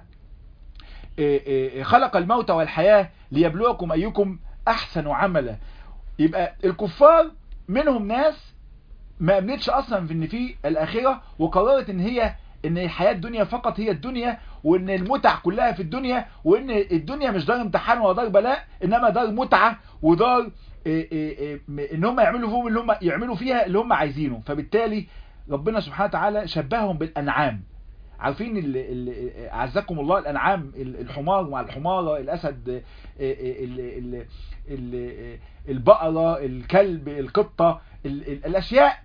خلق الموت والحياه ليبلوكم ايكم احسن عملا. يبقى الكفار منهم ناس ما امنتش اصلا في ان في الاخره، وقررت ان الحياه الدنيا فقط هي الدنيا، وان المتع كلها في الدنيا، وان الدنيا مش دار امتحان ولا دار بلاء، انما دار متعه ودار ان هم يعملوا فيها اللي هم عايزينه. فبالتالي ربنا سبحانه وتعالى شبههم بالانعام. عارفين عزكم الله الانعام، الحمار مع الحماره، الاسد، البقره، الكلب، القطه، الاشياء،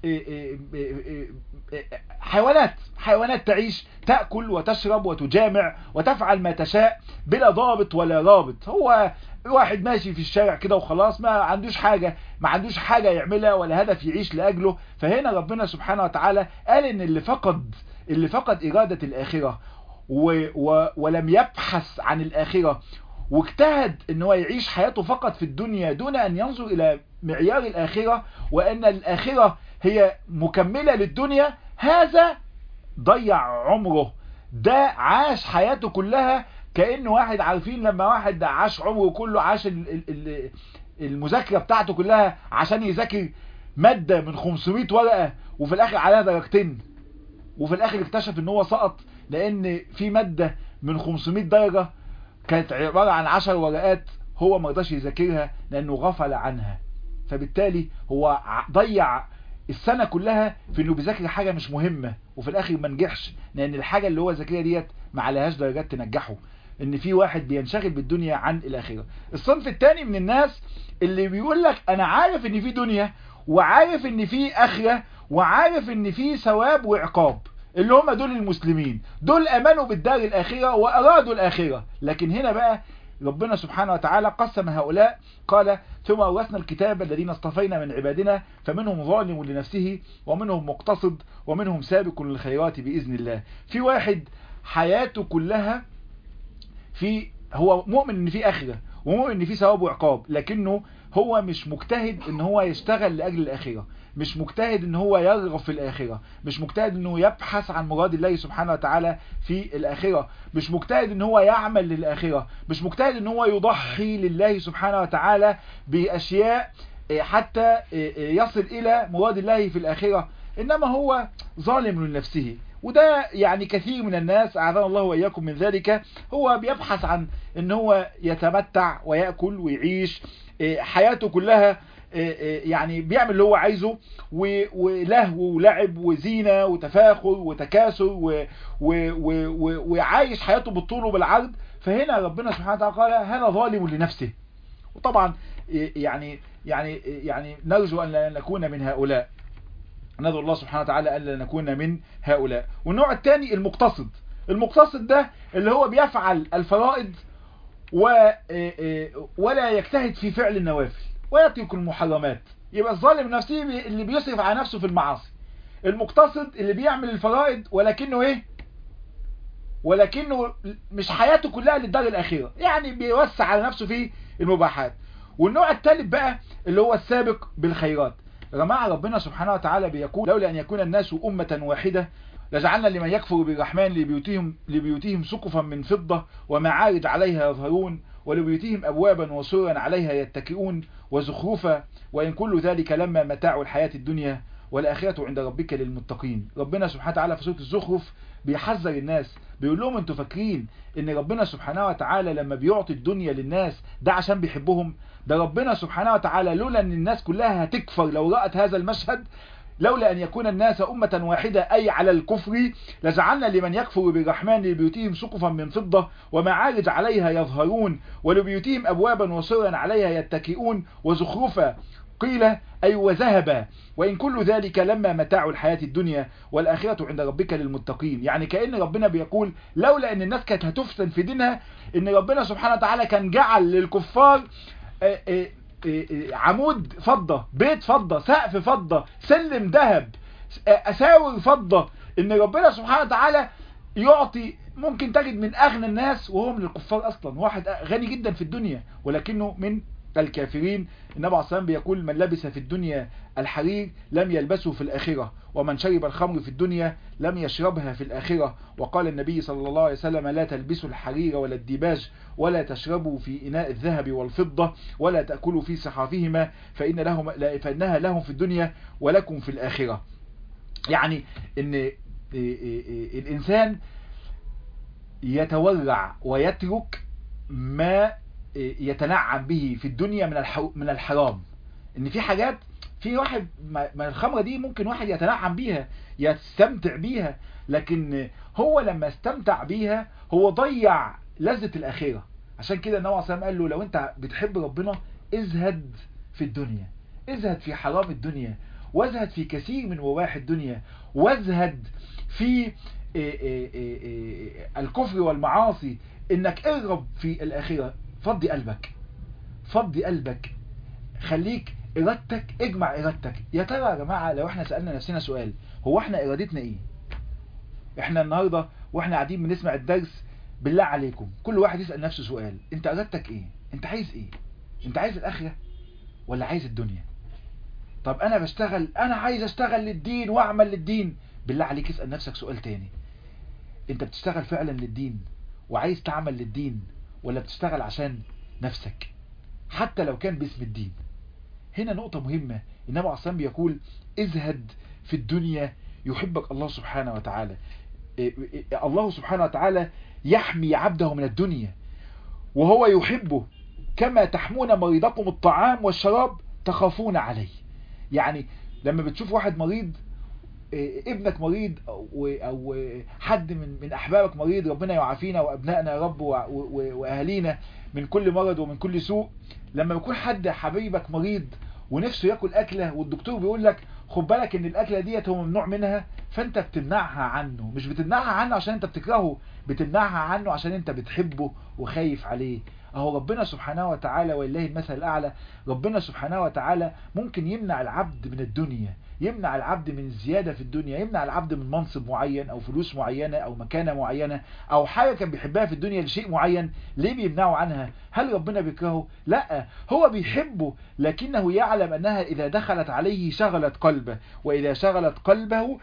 حيوانات تعيش تأكل وتشرب وتجامع وتفعل ما تشاء بلا ضابط ولا رابط. هو واحد ماشي في الشارع كده وخلاص، ما عندوش حاجة يعملها ولا هدف يعيش لأجله. فهنا ربنا سبحانه وتعالى قال ان اللي فقد إرادة الآخرة ولم يبحث عن الآخرة، واجتهد ان هو يعيش حياته فقط في الدنيا دون ان ينظر الى معيار الآخرة، وان الآخرة هي مكملة للدنيا، هذا ضيع عمره. ده عاش حياته كلها كأنه واحد، عارفين لما واحد عاش عمره كله، عاش المذاكرة بتاعته كلها عشان يذاكر مادة من 500 ورقة وفي الاخر عليها درجتين، وفي الاخر اكتشف ان هو سقط لان في مادة من 500 درجة كانت عبارة عن 10 ورقات هو ما رضاش يذاكرها لانه غفل عنها. فبالتالي هو ضيع السنة كلها في انه بيذاكر حاجة مش مهمة، وفي الاخر ما نجحش لان الحاجة اللي هو ذاكرها ديت ما عليهاش درجات تنجحه. ان في واحد بينشغل بالدنيا عن الاخرة. الصنف الثاني من الناس اللي بيقول لك انا عارف ان في دنيا، وعارف ان في اخرة، وعارف ان في ثواب وعقاب، اللي هم دول المسلمين، دول امنوا بالدار الاخرة وارادوا الاخرة. لكن هنا بقى ربنا سبحانه وتعالى قسم هؤلاء، قال ثم أورثنا الكتاب الذين اصطفينا من عبادنا فمنهم ظالم لنفسه ومنهم مقتصد ومنهم سابق للخيرات بإذن الله. في واحد حياته كلها هو مؤمن ان في آخرة ومؤمن ان في ثواب وعقاب، لكنه هو مش مجتهد ان هو يشتغل لأجل الآخرة، مش مجتهد ان هو يرغب في الآخرة، مش مجتهد انه يبحث عن مراد الله سبحانه وتعالى في الآخرة، مش مجتهد ان هو يعمل للآخرة، مش مجتهد ان هو يضحي لله سبحانه وتعالى بأشياء حتى يصل الى مراد الله في الآخرة، انما هو ظالم لنفسه. وده يعني كثير من الناس أعاذنا الله وإياكم من ذلك، هو بيبحث عن ان هو يتمتع ويأكل ويعيش حياته كلها، يعني بيعمل اللي هو عايزه، ولهو ولعب وزينة وتفاخر وتكاثر وعايش حياته بالطول وبالعرض. فهنا ربنا سبحانه وتعالى قال هذا ظالم لنفسه. وطبعا يعني نرجو أن لا نكون من هؤلاء، ندعو الله سبحانه وتعالى أن لا نكون من هؤلاء. والنوع الثاني المقتصد ده اللي هو بيفعل الفرائض ولا يجتهد في فعل النوافل ويترك المحرمات. يبقى الظالم نفسه اللي بيصرف على نفسه في المعاصي، المقتصد اللي بيعمل الفرائض ولكنه ايه، ولكنه مش حياته كلها للدار الأخيرة، يعني بيوسع على نفسه في المباحات. والنوع الثالث بقى اللي هو السابق بالخيرات. يا جماعة ربنا سبحانه وتعالى بيقول لولا أن يكون الناس أمة واحدة لجعلنا لمن يكفر بالرحمن لبيوتهم سقفا من فضة ومعارج عليها يظهرون ولبيوتهم أبوابا وسرا عليها يتكئون وزخرفا وإن كل ذلك لما متاع الحياة الدنيا والآخرة عند ربك للمتقين. ربنا سبحانه وتعالى في سورة الزخرف بيحذر الناس، بيقول لهم انتوا فاكرين ان ربنا سبحانه وتعالى لما بيعطي الدنيا للناس ده عشان بيحبهم؟ ده ربنا سبحانه وتعالى لولا ان الناس كلها هتكفر لو رأت هذا المشهد، لولا أن يكون الناس أمة واحدة أي على الكفر لجعلنا لمن يكفر بالرحمن لبيوتهم سقفا من فضة ومعارج عليها يظهرون ولبيوتهم أبوابا وسرا عليها يتكئون وزخرفا قيل أي وذهبا وإن كل ذلك لما متاع الحياة الدنيا والآخرة عند ربك للمتقين. يعني كأن ربنا بيقول لولا أن الناس كانت هتفتن في دينها ان ربنا سبحانه وتعالى كان جعل للكفار عمود فضة، بيت فضة، سقف فضة، سلم ذهب، أساور فضة، ان ربنا سبحانه وتعالى يعطي. ممكن تجد من أغنى الناس وهو من الكفار أصلا، واحد غني جدا في الدنيا ولكنه من الكافرين. النبي عليه الصلاة والسلام بيقول من لبس في الدنيا الحرير لم يلبسه في الآخرة ومن شرب الخمر في الدنيا لم يشربها في الآخرة. وقال النبي صلى الله عليه وسلم لا تلبسوا الحرير ولا الديباج ولا تشربوا في إناء الذهب والفضة ولا تأكلوا في صحافهما فإنها لهم في الدنيا ولكم في الآخرة. يعني ان الإنسان يتورع ويترك ما يتنعم به في الدنيا من الحرام. ان في حاجات، في واحد من الخمرة دي ممكن واحد يتنعم بيها يستمتع بيها، لكن هو لما استمتع بيها هو ضيع لذة الآخرة. عشان كده النبي عليه الصلاة والسلام قال له لو انت بتحب ربنا ازهد في الدنيا، ازهد في حرام الدنيا، وازهد في كثير من مباح الدنيا، وازهد في الكفر والمعاصي، انك ارغب في الآخرة. فضي قلبك، فضي قلبك، خليك ارادتك، اجمع ارادتك. يا ترى يا جماعة لو احنا سألنا نفسنا سؤال، هو احنا ارادتنا ايه؟ احنا النهاردة واحنا قاعدين بنسمع الدرس، بالله عليكم كل واحد يسأل نفسه سؤال، انت ارادتك ايه؟ انت عايز ايه؟ انت عايز الاخرة ولا عايز الدنيا؟ طب انا بشتغل، انا عايز اشتغل للدين واعمل للدين. بالله عليك اسأل نفسك سؤال تاني، انت بتشتغل فعلا للدين وعايز تعمل للدين ولا بتشتغل عشان نفسك حتى لو كان باسم الدين؟ هنا نقطة مهمة. النبي عليه الصلاة والسلام بيقول ازهد في الدنيا يحبك الله سبحانه وتعالى. الله سبحانه وتعالى يحمي عبده من الدنيا وهو يحبه كما تحمون مريضكم الطعام والشراب تخافون عليه. يعني لما بتشوف واحد مريض، ابنك مريض او حد من احبابك مريض، ربنا يعافينا وابنائنا يا رب واهالينا من كل مرض ومن كل سوء. لما يكون حد حبيبك مريض ونفسه ياكل اكله والدكتور بيقول لك خد بالك ان الاكله ديت هو ممنوع منها، فانت بتمنعها عنه. مش بتمنعها عنه عشان انت بتكرهه، بتمنعها عنه عشان انت بتحبه وخايف عليه. اهو ربنا سبحانه وتعالى ولله المثل الاعلى، ربنا سبحانه وتعالى ممكن يمنع العبد من الدنيا، يمنع العبد من الزيادة في الدنيا، يمنع العبد من منصب معين او فلوس معينة او مكانة معينة او حاجة كان بيحبها في الدنيا لشيء معين. ليه بيمنعه عنها؟ هل ربنا بيكرهه؟ لا، هو بيحبه، لكنه يعلم انها اذا دخلت عليه شغلت قلبه، واذا شغلت قلبه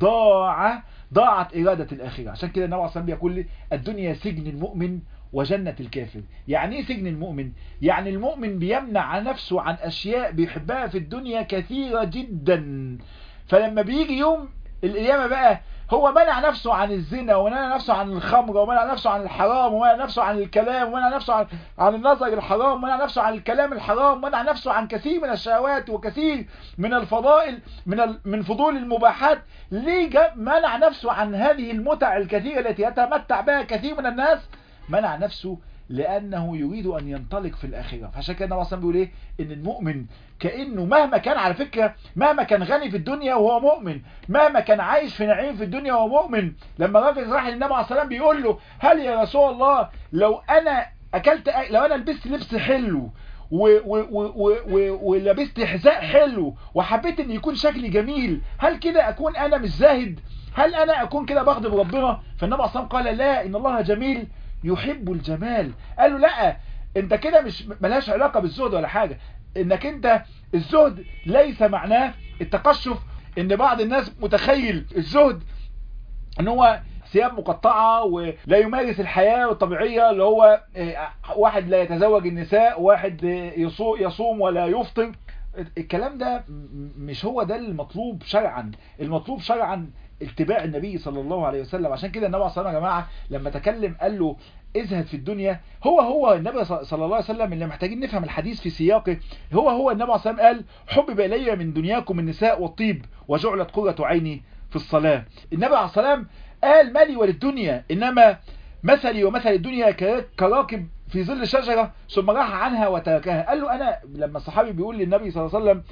ضاعت ارادة الاخرة. عشان كده النبي عليه الصلاة والسلام بيقول لي الدنيا سجن المؤمن وجنة الكافر. يعني ايه سجن المؤمن؟ يعني المؤمن بيمنع نفسه عن اشياء بيحبها في الدنيا كثيرة جدا، فلما بيجي يوم القيامة بقى هو منع نفسه عن الزنا ومنع نفسه عن الخمر ومنع نفسه عن الحرام ومنع نفسه عن الكلام ومنع نفسه عن النظر الحرام ومنع نفسه عن الكلام الحرام ومنع نفسه عن كثير من الشهوات وكثير من الفضائل من فضول المباحات. ليه منع نفسه عن هذه المتع الكثيرة التي يتمتع بها كثير من الناس؟ منع نفسه لأنه يريد أن ينطلق في الآخرة. فعشان كده النبي أصلا بيقول إيه؟ إن المؤمن كأنه مهما كان، على فكرة مهما كان غني في الدنيا وهو مؤمن، مهما كان عايش في نعيم في الدنيا وهو مؤمن. لما راجل راح للنبي عليه الصلاة والسلام بيقول له هل يا رسول الله لو أنا لبست لبس حلو ولبست حذاء حلو وحبيت ان يكون شكلي جميل، هل كده اكون انا مش زاهد؟ هل انا اكون كده بغضب ربنا؟ فالنبي عليه الصلاه والسلام قال لا، ان الله جميل يحب الجمال. قال له لا، انت كده مش ملهاش علاقه بالزهد ولا حاجه، انك انت الزهد ليس معناه التقشف. ان بعض الناس متخيل الزهد ان هو ثياب مقطعة ولا يمارس الحياة الطبيعية، اللي هو واحد لا يتزوج النساء، واحد يصوم ولا يفطر. الكلام ده مش هو ده المطلوب شرعا. المطلوب شرعا اتباع النبي صلى الله عليه وسلم. عشان كده النبي صلى الله عليه وسلم يا جماعة لما تكلم قال له ازهد في الدنيا، هو النبي صلى الله عليه وسلم اللي محتاجين نفهم الحديث في سياقه. هو النبي صلى الله عليه وسلم قال حبب إلي من دنياكم النساء والطيب وجعلت قرة عيني في الصلاة. النبي عليه الصلاة والسلام قال مالي وللدنيا، إنما مثلي ومثل الدنيا كراكب في ظل شجرة ثم راح عنها وتركها. قال له أنا لما الصحابي بيقول للنبي صلى الله عليه وسلم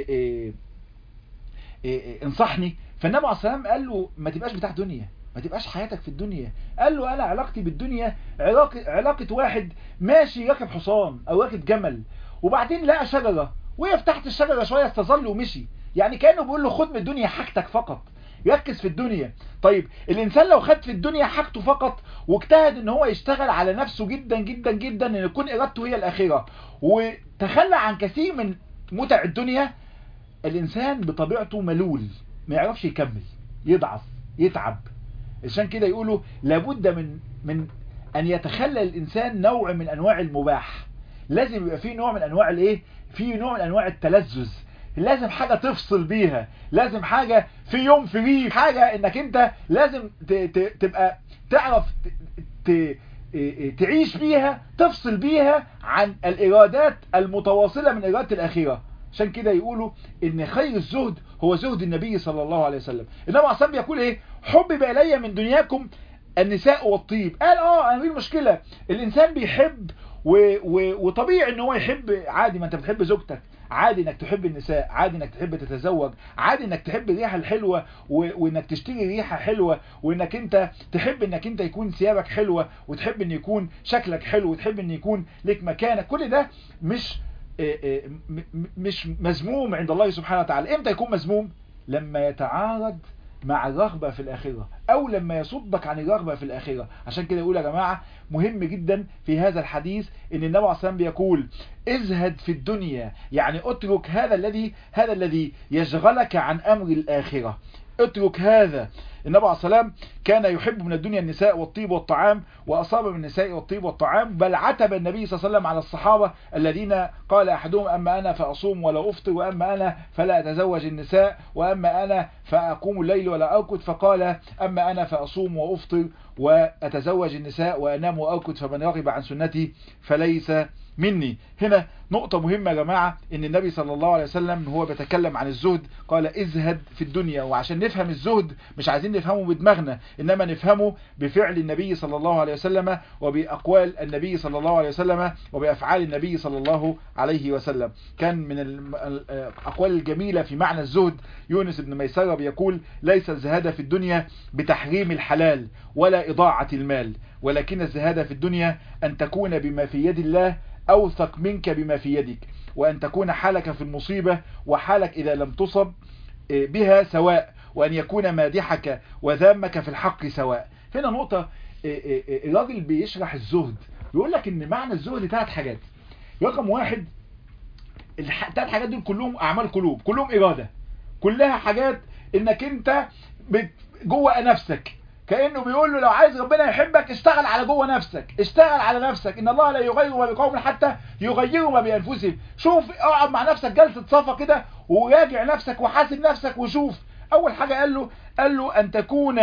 انصحني، فالنبي عليه الصلاة والسلام قال له ما تبقاش بتاع دنيا، ما تبقاش حياتك في الدنيا. قال له أنا علاقتي بالدنيا علاقة واحد ماشي راكب حصان أو راكب جمل، وبعدين لقى شجرة وقف تحت الشجرة شوية استظل ومشي. يعني كأنه بيقول له خد من الدنيا حاجتك فقط، يركز في الدنيا. طيب الإنسان لو خد في الدنيا حاجته فقط واجتهد ان هو يشتغل على نفسه جدا جدا جدا ان يكون إرادته هي الآخرة، وتخلى عن كثير من متع الدنيا، الإنسان بطبيعته ملول، ما يعرفش يكمل، يضعف، يتعب. عشان كده يقولوا لابد من أن يتخلى الإنسان نوع من أنواع المباح. لازم يبقى فيه نوع من أنواع الإيه؟ فيه نوع من أنواع التلذذ. لازم حاجة تفصل بيها، لازم حاجة في يوم فري، حاجة انك انت لازم تبقى تعرف تعيش بيها، تفصل بيها عن الإرادات المتواصلة من إرادة الآخرة. عشان كده يقولوا ان خير الزهد هو زهد النبي صلى الله عليه وسلم. النبي عليه الصلاة والسلام يقول ايه؟ حبب إلي من دنياكم النساء والطيب. قال انا في المشكلة الانسان بيحب وطبيعي ان هو يحب، عادي، ما انت بتحب زوجتك، عادي انك تحب النساء، عادي انك تحب تتزوج، عادي انك تحب الريحة الحلوة وانك تشتري ريحة حلوة، وانك انت تحب انك انت يكون ثيابك حلوة، وتحب ان يكون شكلك حلو، وتحب ان يكون لك مكانك. كل ده مش مذموم عند الله سبحانه وتعالى. امتى يكون مذموم؟ لما يتعارض مع الرغبة في الآخرة، أو لما يصدك عن الرغبة في الآخرة. عشان كده يقول يا جماعة مهم جدا في هذا الحديث إن النبي عليه الصلاة والسلام بيقول ازهد في الدنيا، يعني اترك هذا الذي يشغلك عن أمر الآخرة، اترك هذا. النبي عليه الصلاة والسلام كان يحب من الدنيا النساء والطيب والطعام، وأصاب من النساء والطيب والطعام، بل عتب النبي صلى الله عليه وسلم على الصحابة الذين قال أحدهم أما أنا فأصوم ولا أفطر، وأما أنا فلا أتزوج النساء، وأما أنا فأقوم الليل ولا أرقد، فقال أما أنا فأصوم وأفطر وأتزوج النساء وأنام وأرقد، فمن رغب عن سنتي فليس مني. هنا نقطة مهمة يا جماعة، ان النبي صلى الله عليه وسلم هو بيتكلم عن الزهد قال ازهد في الدنيا. وعشان نفهم الزهد مش عايزين نفهمه بدماغنا، انما نفهمه بفعل النبي صلى الله عليه وسلم، وبأقوال النبي صلى الله عليه وسلم، وبأفعال النبي صلى الله عليه وسلم. كان من الأقوال الجميلة في معنى الزهد يونس بن ميسرة بيقول ليس الزهاد في الدنيا بتحريم الحلال ولا إضاعة المال، ولكن الزهاد في الدنيا أن تكون بما في يد الله أوثق منك بما في يدك، وأن تكون حالك في المصيبة وحالك إذا لم تصب بها سواء، وأن يكون مادحك وذامك في الحق سواء. هنا نقطة، الراجل بيشرح الزهد يقول لك إن معنى الزهد 3 حاجات. رقم 1، 3 حاجات دول كلهم أعمال قلوب، كلهم إرادة، كلها حاجات إنك أنت جوه نفسك. كأنه بيقول له لو عايز ربنا يحبك اشتغل على جوه نفسك، اشتغل على نفسك. ان الله لا يغير ما بقوم حتى يغيروا ما بانفسهم. شوف، اقعد مع نفسك جلسة صفا كده وراجع نفسك وحاسب نفسك وشوف. اول حاجة قال له ان تكون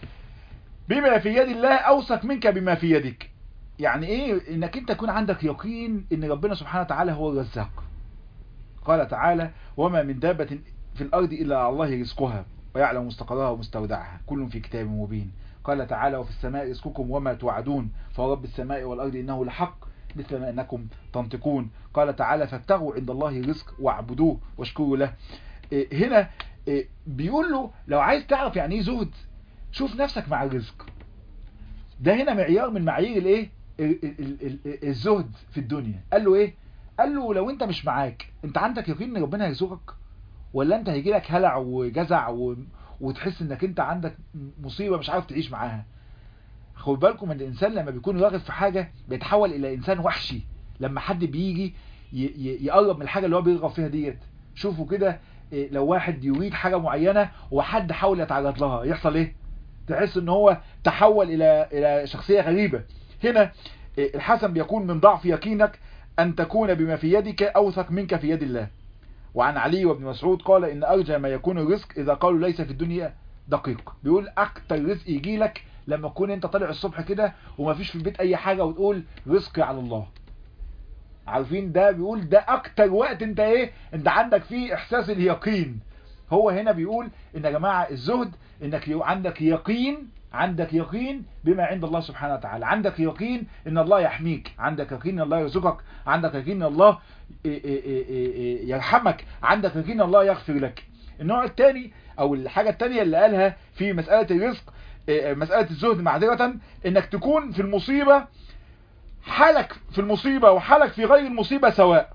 بما في يد الله اوثق منك بما في يدك. يعني ايه؟ انك انت يكون عندك يقين ان ربنا سبحانه وتعالى هو الرزاق. قال تعالى وما من دابة في الارض الا على الله رزقها ويعلم مستقرها ومستودعها كل في كتاب مبين. قال تعالى وفي السماء رزقكم وما توعدون فرب السماء والأرض إنه لحق مثل ما أنكم تنطقون. قال تعالى فابتغوا عند الله رزق واعبدوه واشكروا له. هنا بيقول له لو عايز تعرف يعني ايه زهد شوف نفسك مع الرزق. ده هنا معيار من معايير الايه؟ الزهد في الدنيا. قال له ايه؟ قال له لو انت مش معاك، انت عندك يقين ان ربنا هيرزقك، ولا انت هيجي لك هلع وجزع وتحس انك انت عندك مصيبة مش عارف تعيش معاها؟ خد بالكم ان الانسان لما بيكون راغب في حاجة بيتحول الى انسان وحشي لما حد بيجي يقرب من الحاجة اللي هو بيرغب فيها ديت. شوفوا كده، لو واحد يريد حاجة معينة وحد حاول يتعرض لها يحصل ايه؟ تحس ان هو تحول الى شخصية غريبة. هنا الحسن بيكون من ضعف يقينك ان تكون بما في يدك اوثق منك في يد الله. وعن علي وابن مسعود قال ان ارجى ما يكون الرزق اذا قالوا ليس في الدنيا دقيق. بيقول اكتر رزق يجي لك لما تكون انت طالع الصبح كده ومفيش في البيت اي حاجة وتقول رزقي على الله. عارفين ده؟ بيقول ده اكتر وقت انت ايه، انت عندك فيه احساس اليقين. هو هنا بيقول ان يا جماعة الزهد انك عندك يقين، عندك يقين بما عند الله سبحانه وتعالى، عندك يقين ان الله يحميك، عندك يقين ان الله يرزقك، عندك يقين ان الله يرحمك، عندك يقين ان الله يغفر لك. النوع الثاني او الحاجة الثانية اللي قالها في مسألة الرزق، مسألة الزهد معذرة، انك تكون في المصيبة حالك في المصيبة وحالك في غير المصيبة سواء.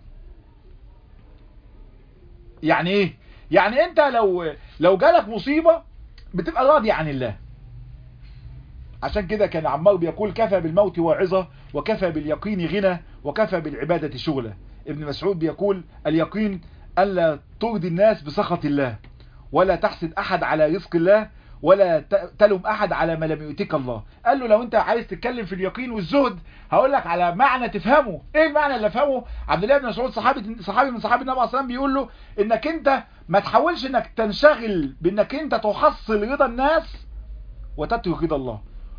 يعني ايه؟ يعني انت لو جالك مصيبة بتبقى راضي عن الله. عشان كده كان عمار بيقول كفى بالموت واعظة، وكفى باليقين غنى، وكفى بالعبادة شغلة. ابن مسعود بيقول اليقين ألا ترضي الناس بسخط الله، ولا تحسد أحد على رزق الله، ولا تلوم أحد على ما لم يؤتك الله. قال له لو انت عايز تتكلم في اليقين والزهد هقول لك على معنى تفهمه. ايه المعنى اللي فهمه؟ عبد الله بن مسعود صحابي من صحابي النبي عليه الصلاة والسلام بيقول له انك انت ما تحاولش انك تنشغل بانك انت تحصل رضا الناس وتترك رضا الله.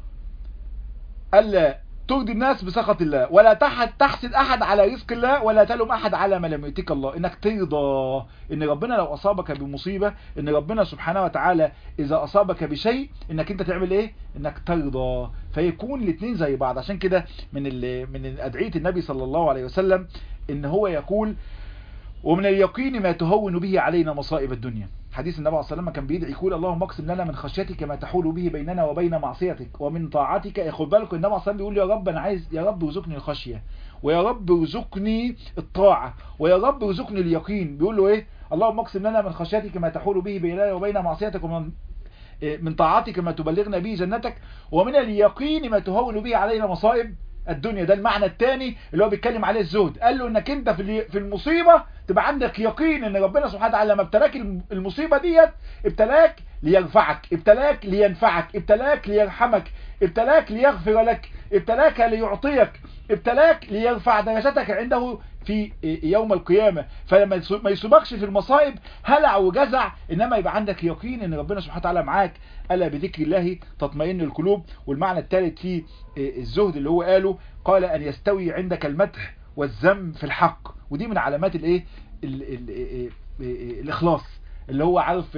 ألا ترضي الناس بسخط الله، ولا تحسد أحد على رزق الله، ولا تلوم أحد على ما لم يؤتك الله. إنك ترضى إن ربنا لو أصابك بمصيبة، إن ربنا سبحانه وتعالى إذا أصابك بشيء إنك أنت تعمل إيه؟ إنك ترضى، فيكون الاثنين زي بعض. عشان كده من أدعية النبي صلى الله عليه وسلم إن هو يقول ومن اليقين ما تهون به علينا مصائب الدنيا. حديث النبي صلى الله عليه وسلم كان بيدعي يقول اللهم اقسم لنا من خشيتك ما تحول به بيننا وبين معصيتك، ومن طاعتك. ياخد بالكم النبي صلى الله عليه وسلم بيقول يا رب انا عايز، يا رب ارزقني الخشيه، ويا رب ارزقني الطاعه، ويا رب ارزقني اليقين. بيقول له ايه؟ اللهم اقسم لنا من خشيتك ما تحول به بيننا وبين معصيتك، ومن طاعتك ما تبلغنا به جنتك، ومن اليقين ما تهون به علينا مصائب الدنيا. ده المعنى الثاني اللي هو بيتكلم عليه الزهد. قال له انك انت في المصيبة تبقى عندك يقين ان ربنا سبحانه وتعالى لما ابتلاك المصيبة ديت ابتلاك ليرفعك، ابتلاك لينفعك، ابتلاك ليرحمك، ابتلاك ليغفر لك، ابتلاك ليعطيك، ابتلاك ليرفع درجتك عنده في يوم القيامة. فلما ما يصيبكش في المصائب هلع وجزع، انما يبقى عندك يقين ان ربنا سبحانه وتعالى معاك. ألا بذكر الله تطمئن القلوب. والمعنى الثالث في الزهد اللي هو قال أن يستوي عندك المدح والذم في الحق. ودي من علامات الايه الإخلاص، اللي هو عارف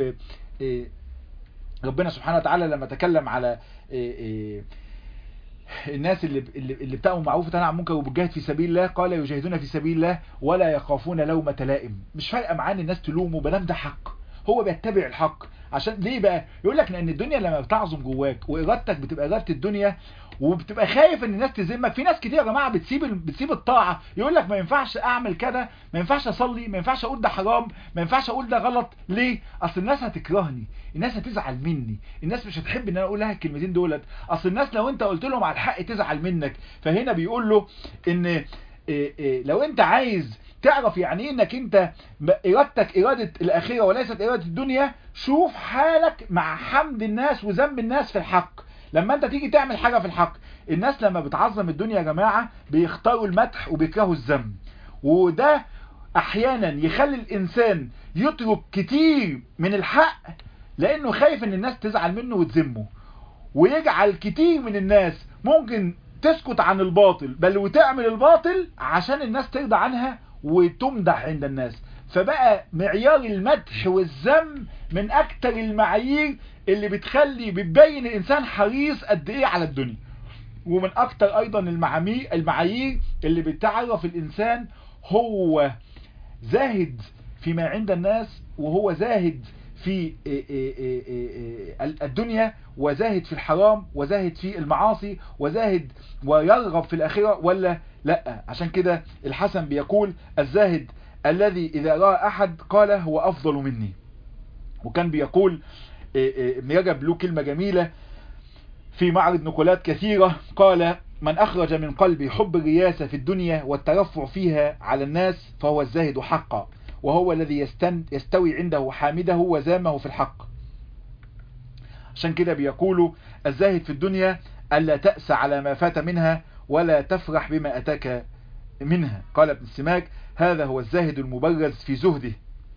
ربنا سبحانه وتعالى لما تكلم على الناس اللي بتاعوا معروف وتنهى عن منكر وبتجاهد في سبيل الله، قال يجاهدون في سبيل الله ولا يخافون لومة لائم. مش فارقه معاه ان الناس تلومه بلام، ده حق، هو بيتبع الحق. عشان ليه بقى؟ يقول لك لان الدنيا لما بتعظم جواك وارادتك بتبقى اراده الدنيا، وبتبقى خايف ان الناس تذمك. في ناس كتير يا جماعه بتسيب الطاعه، يقول لك ما ينفعش اعمل كده، ما ينفعش اصلي، ما ينفعش اقول ده حرام، ما ينفعش اقول ده غلط. ليه؟ اصل الناس هتكرهني، الناس هتزعل مني، الناس مش هتحب ان انا اقول لها الكلمتين دولت، اصل الناس لو انت قلت لهم على الحق تزعل منك. فهنا بيقول له ان لو انت عايز تعرف يعني ايه انك انت ارادتك ارادة الاخرة وليست ارادة الدنيا، شوف حالك مع حمد الناس وذنب الناس في الحق. لما انت تيجي تعمل حاجة في الحق، الناس لما بتعظم الدنيا يا جماعة بيختاروا المدح وبيكرهوا الذم، وده احيانا يخلي الانسان يترك كتير من الحق لانه خايف ان الناس تزعل منه وتذمه، ويجعل كتير من الناس ممكن تسكت عن الباطل بل وتعمل الباطل عشان الناس ترضى عنها وتمدح عند الناس. فبقى معيار المدح والذم من اكتر المعايير اللي بتبين الانسان حريص قد ايه على الدنيا، ومن اكتر ايضا المعايير اللي بتعرف الانسان هو زاهد فيما عند الناس وهو زاهد في الدنيا وزاهد في الحرام وزاهد في المعاصي وزاهد ويرغب في الآخرة ولا لا؟ عشان كده الحسن بيقول الزاهد الذي إذا رأى أحد قال هو أفضل مني. وكان بيقول ابن رجب له كلمة جميلة في معرض نقولات كثيرة، قال من أخرج من قلبه حب الرياسة في الدنيا والترفع فيها على الناس فهو الزاهد حقا، وهو الذي يستوي عنده حامده وزامه في الحق. عشان كده بيقولوا الزاهد في الدنيا ألا تأسى على ما فات منها ولا تفرح بما أتاك منها. قال ابن السماك هذا هو الزاهد المبرز في زهده.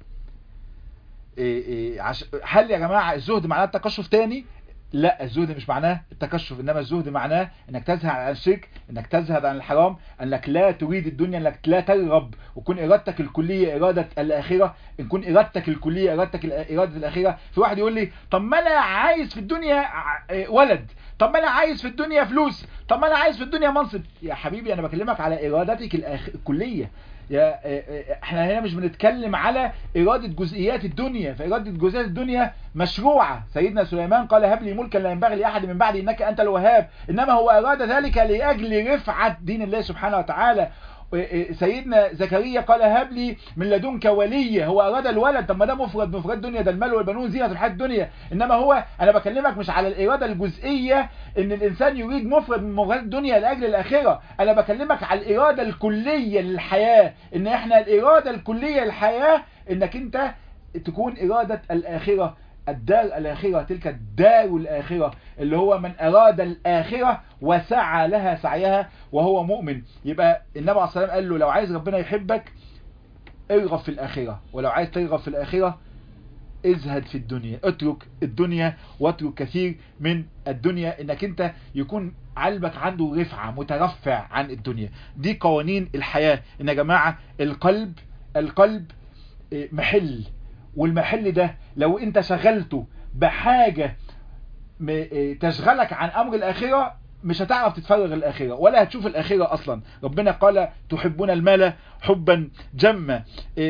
هل يا جماعة الزهد معناه التقشف تاني؟ لا، الزهد مش معناه التكشف، انما الزهد معناه انك تزهد عن الشرك، انك تزهد عن الحرام، انك لا تريد الدنيا، انك لا ترغب، وكون ارادتك الكلية ارادة الاخرة. ان كون ارادتك الكلية ارادتك ارادة الاخرة. في واحد يقول لي طب ما انا عايز في الدنيا ولد، طب ما انا عايز في الدنيا فلوس، طب ما انا عايز في الدنيا منصب. يا حبيبي انا بكلمك على ارادتك الكلية. احنا هنا مش بنتكلم على إرادة جزئيات الدنيا، فإرادة جزئيات الدنيا مشروعة. سيدنا سليمان قال هب لي ملكا لا ينبغي لأحد من بعدي إنك أنت الوهاب، إنما هو أراد ذلك لأجل رفعة دين الله سبحانه وتعالى. سيدنا زكريا قال هب لي من لدنك وليا، هو أراد الولد. طب ما ده مفرد مفرد الدنيا، ده المال والبنون زينة الحياة الدنيا. إنما هو أنا بكلمك مش على الإرادة الجزئية إن الإنسان يريد مفرد من مفرد الدنيا لأجل الآخرة. أنا بكلمك على الإرادة الكلية للحياة، إن إحنا الإرادة الكلية للحياة إنك أنت تكون إرادة الآخرة، الدار الآخرة، تلك الدار الآخرة اللي هو من أراد الآخرة وسعى لها سعيها وهو مؤمن. يبقى النبي عليه الصلاة والسلام قال له لو عايز ربنا يحبك ارغب في الآخرة، ولو عايز ترغب في الآخرة ازهد في الدنيا، اترك الدنيا واترك كثير من الدنيا، انك انت يكون قلبك عنده رفعة، مترفع عن الدنيا. دي قوانين الحياة. ان يا جماعة القلب محل، والمحل ده لو انت شغلته بحاجة تشغلك عن امر الاخرة مش هتعرف تتفرغ الاخرة ولا هتشوف الاخرة اصلا. ربنا قال تحبون المال حبا جما.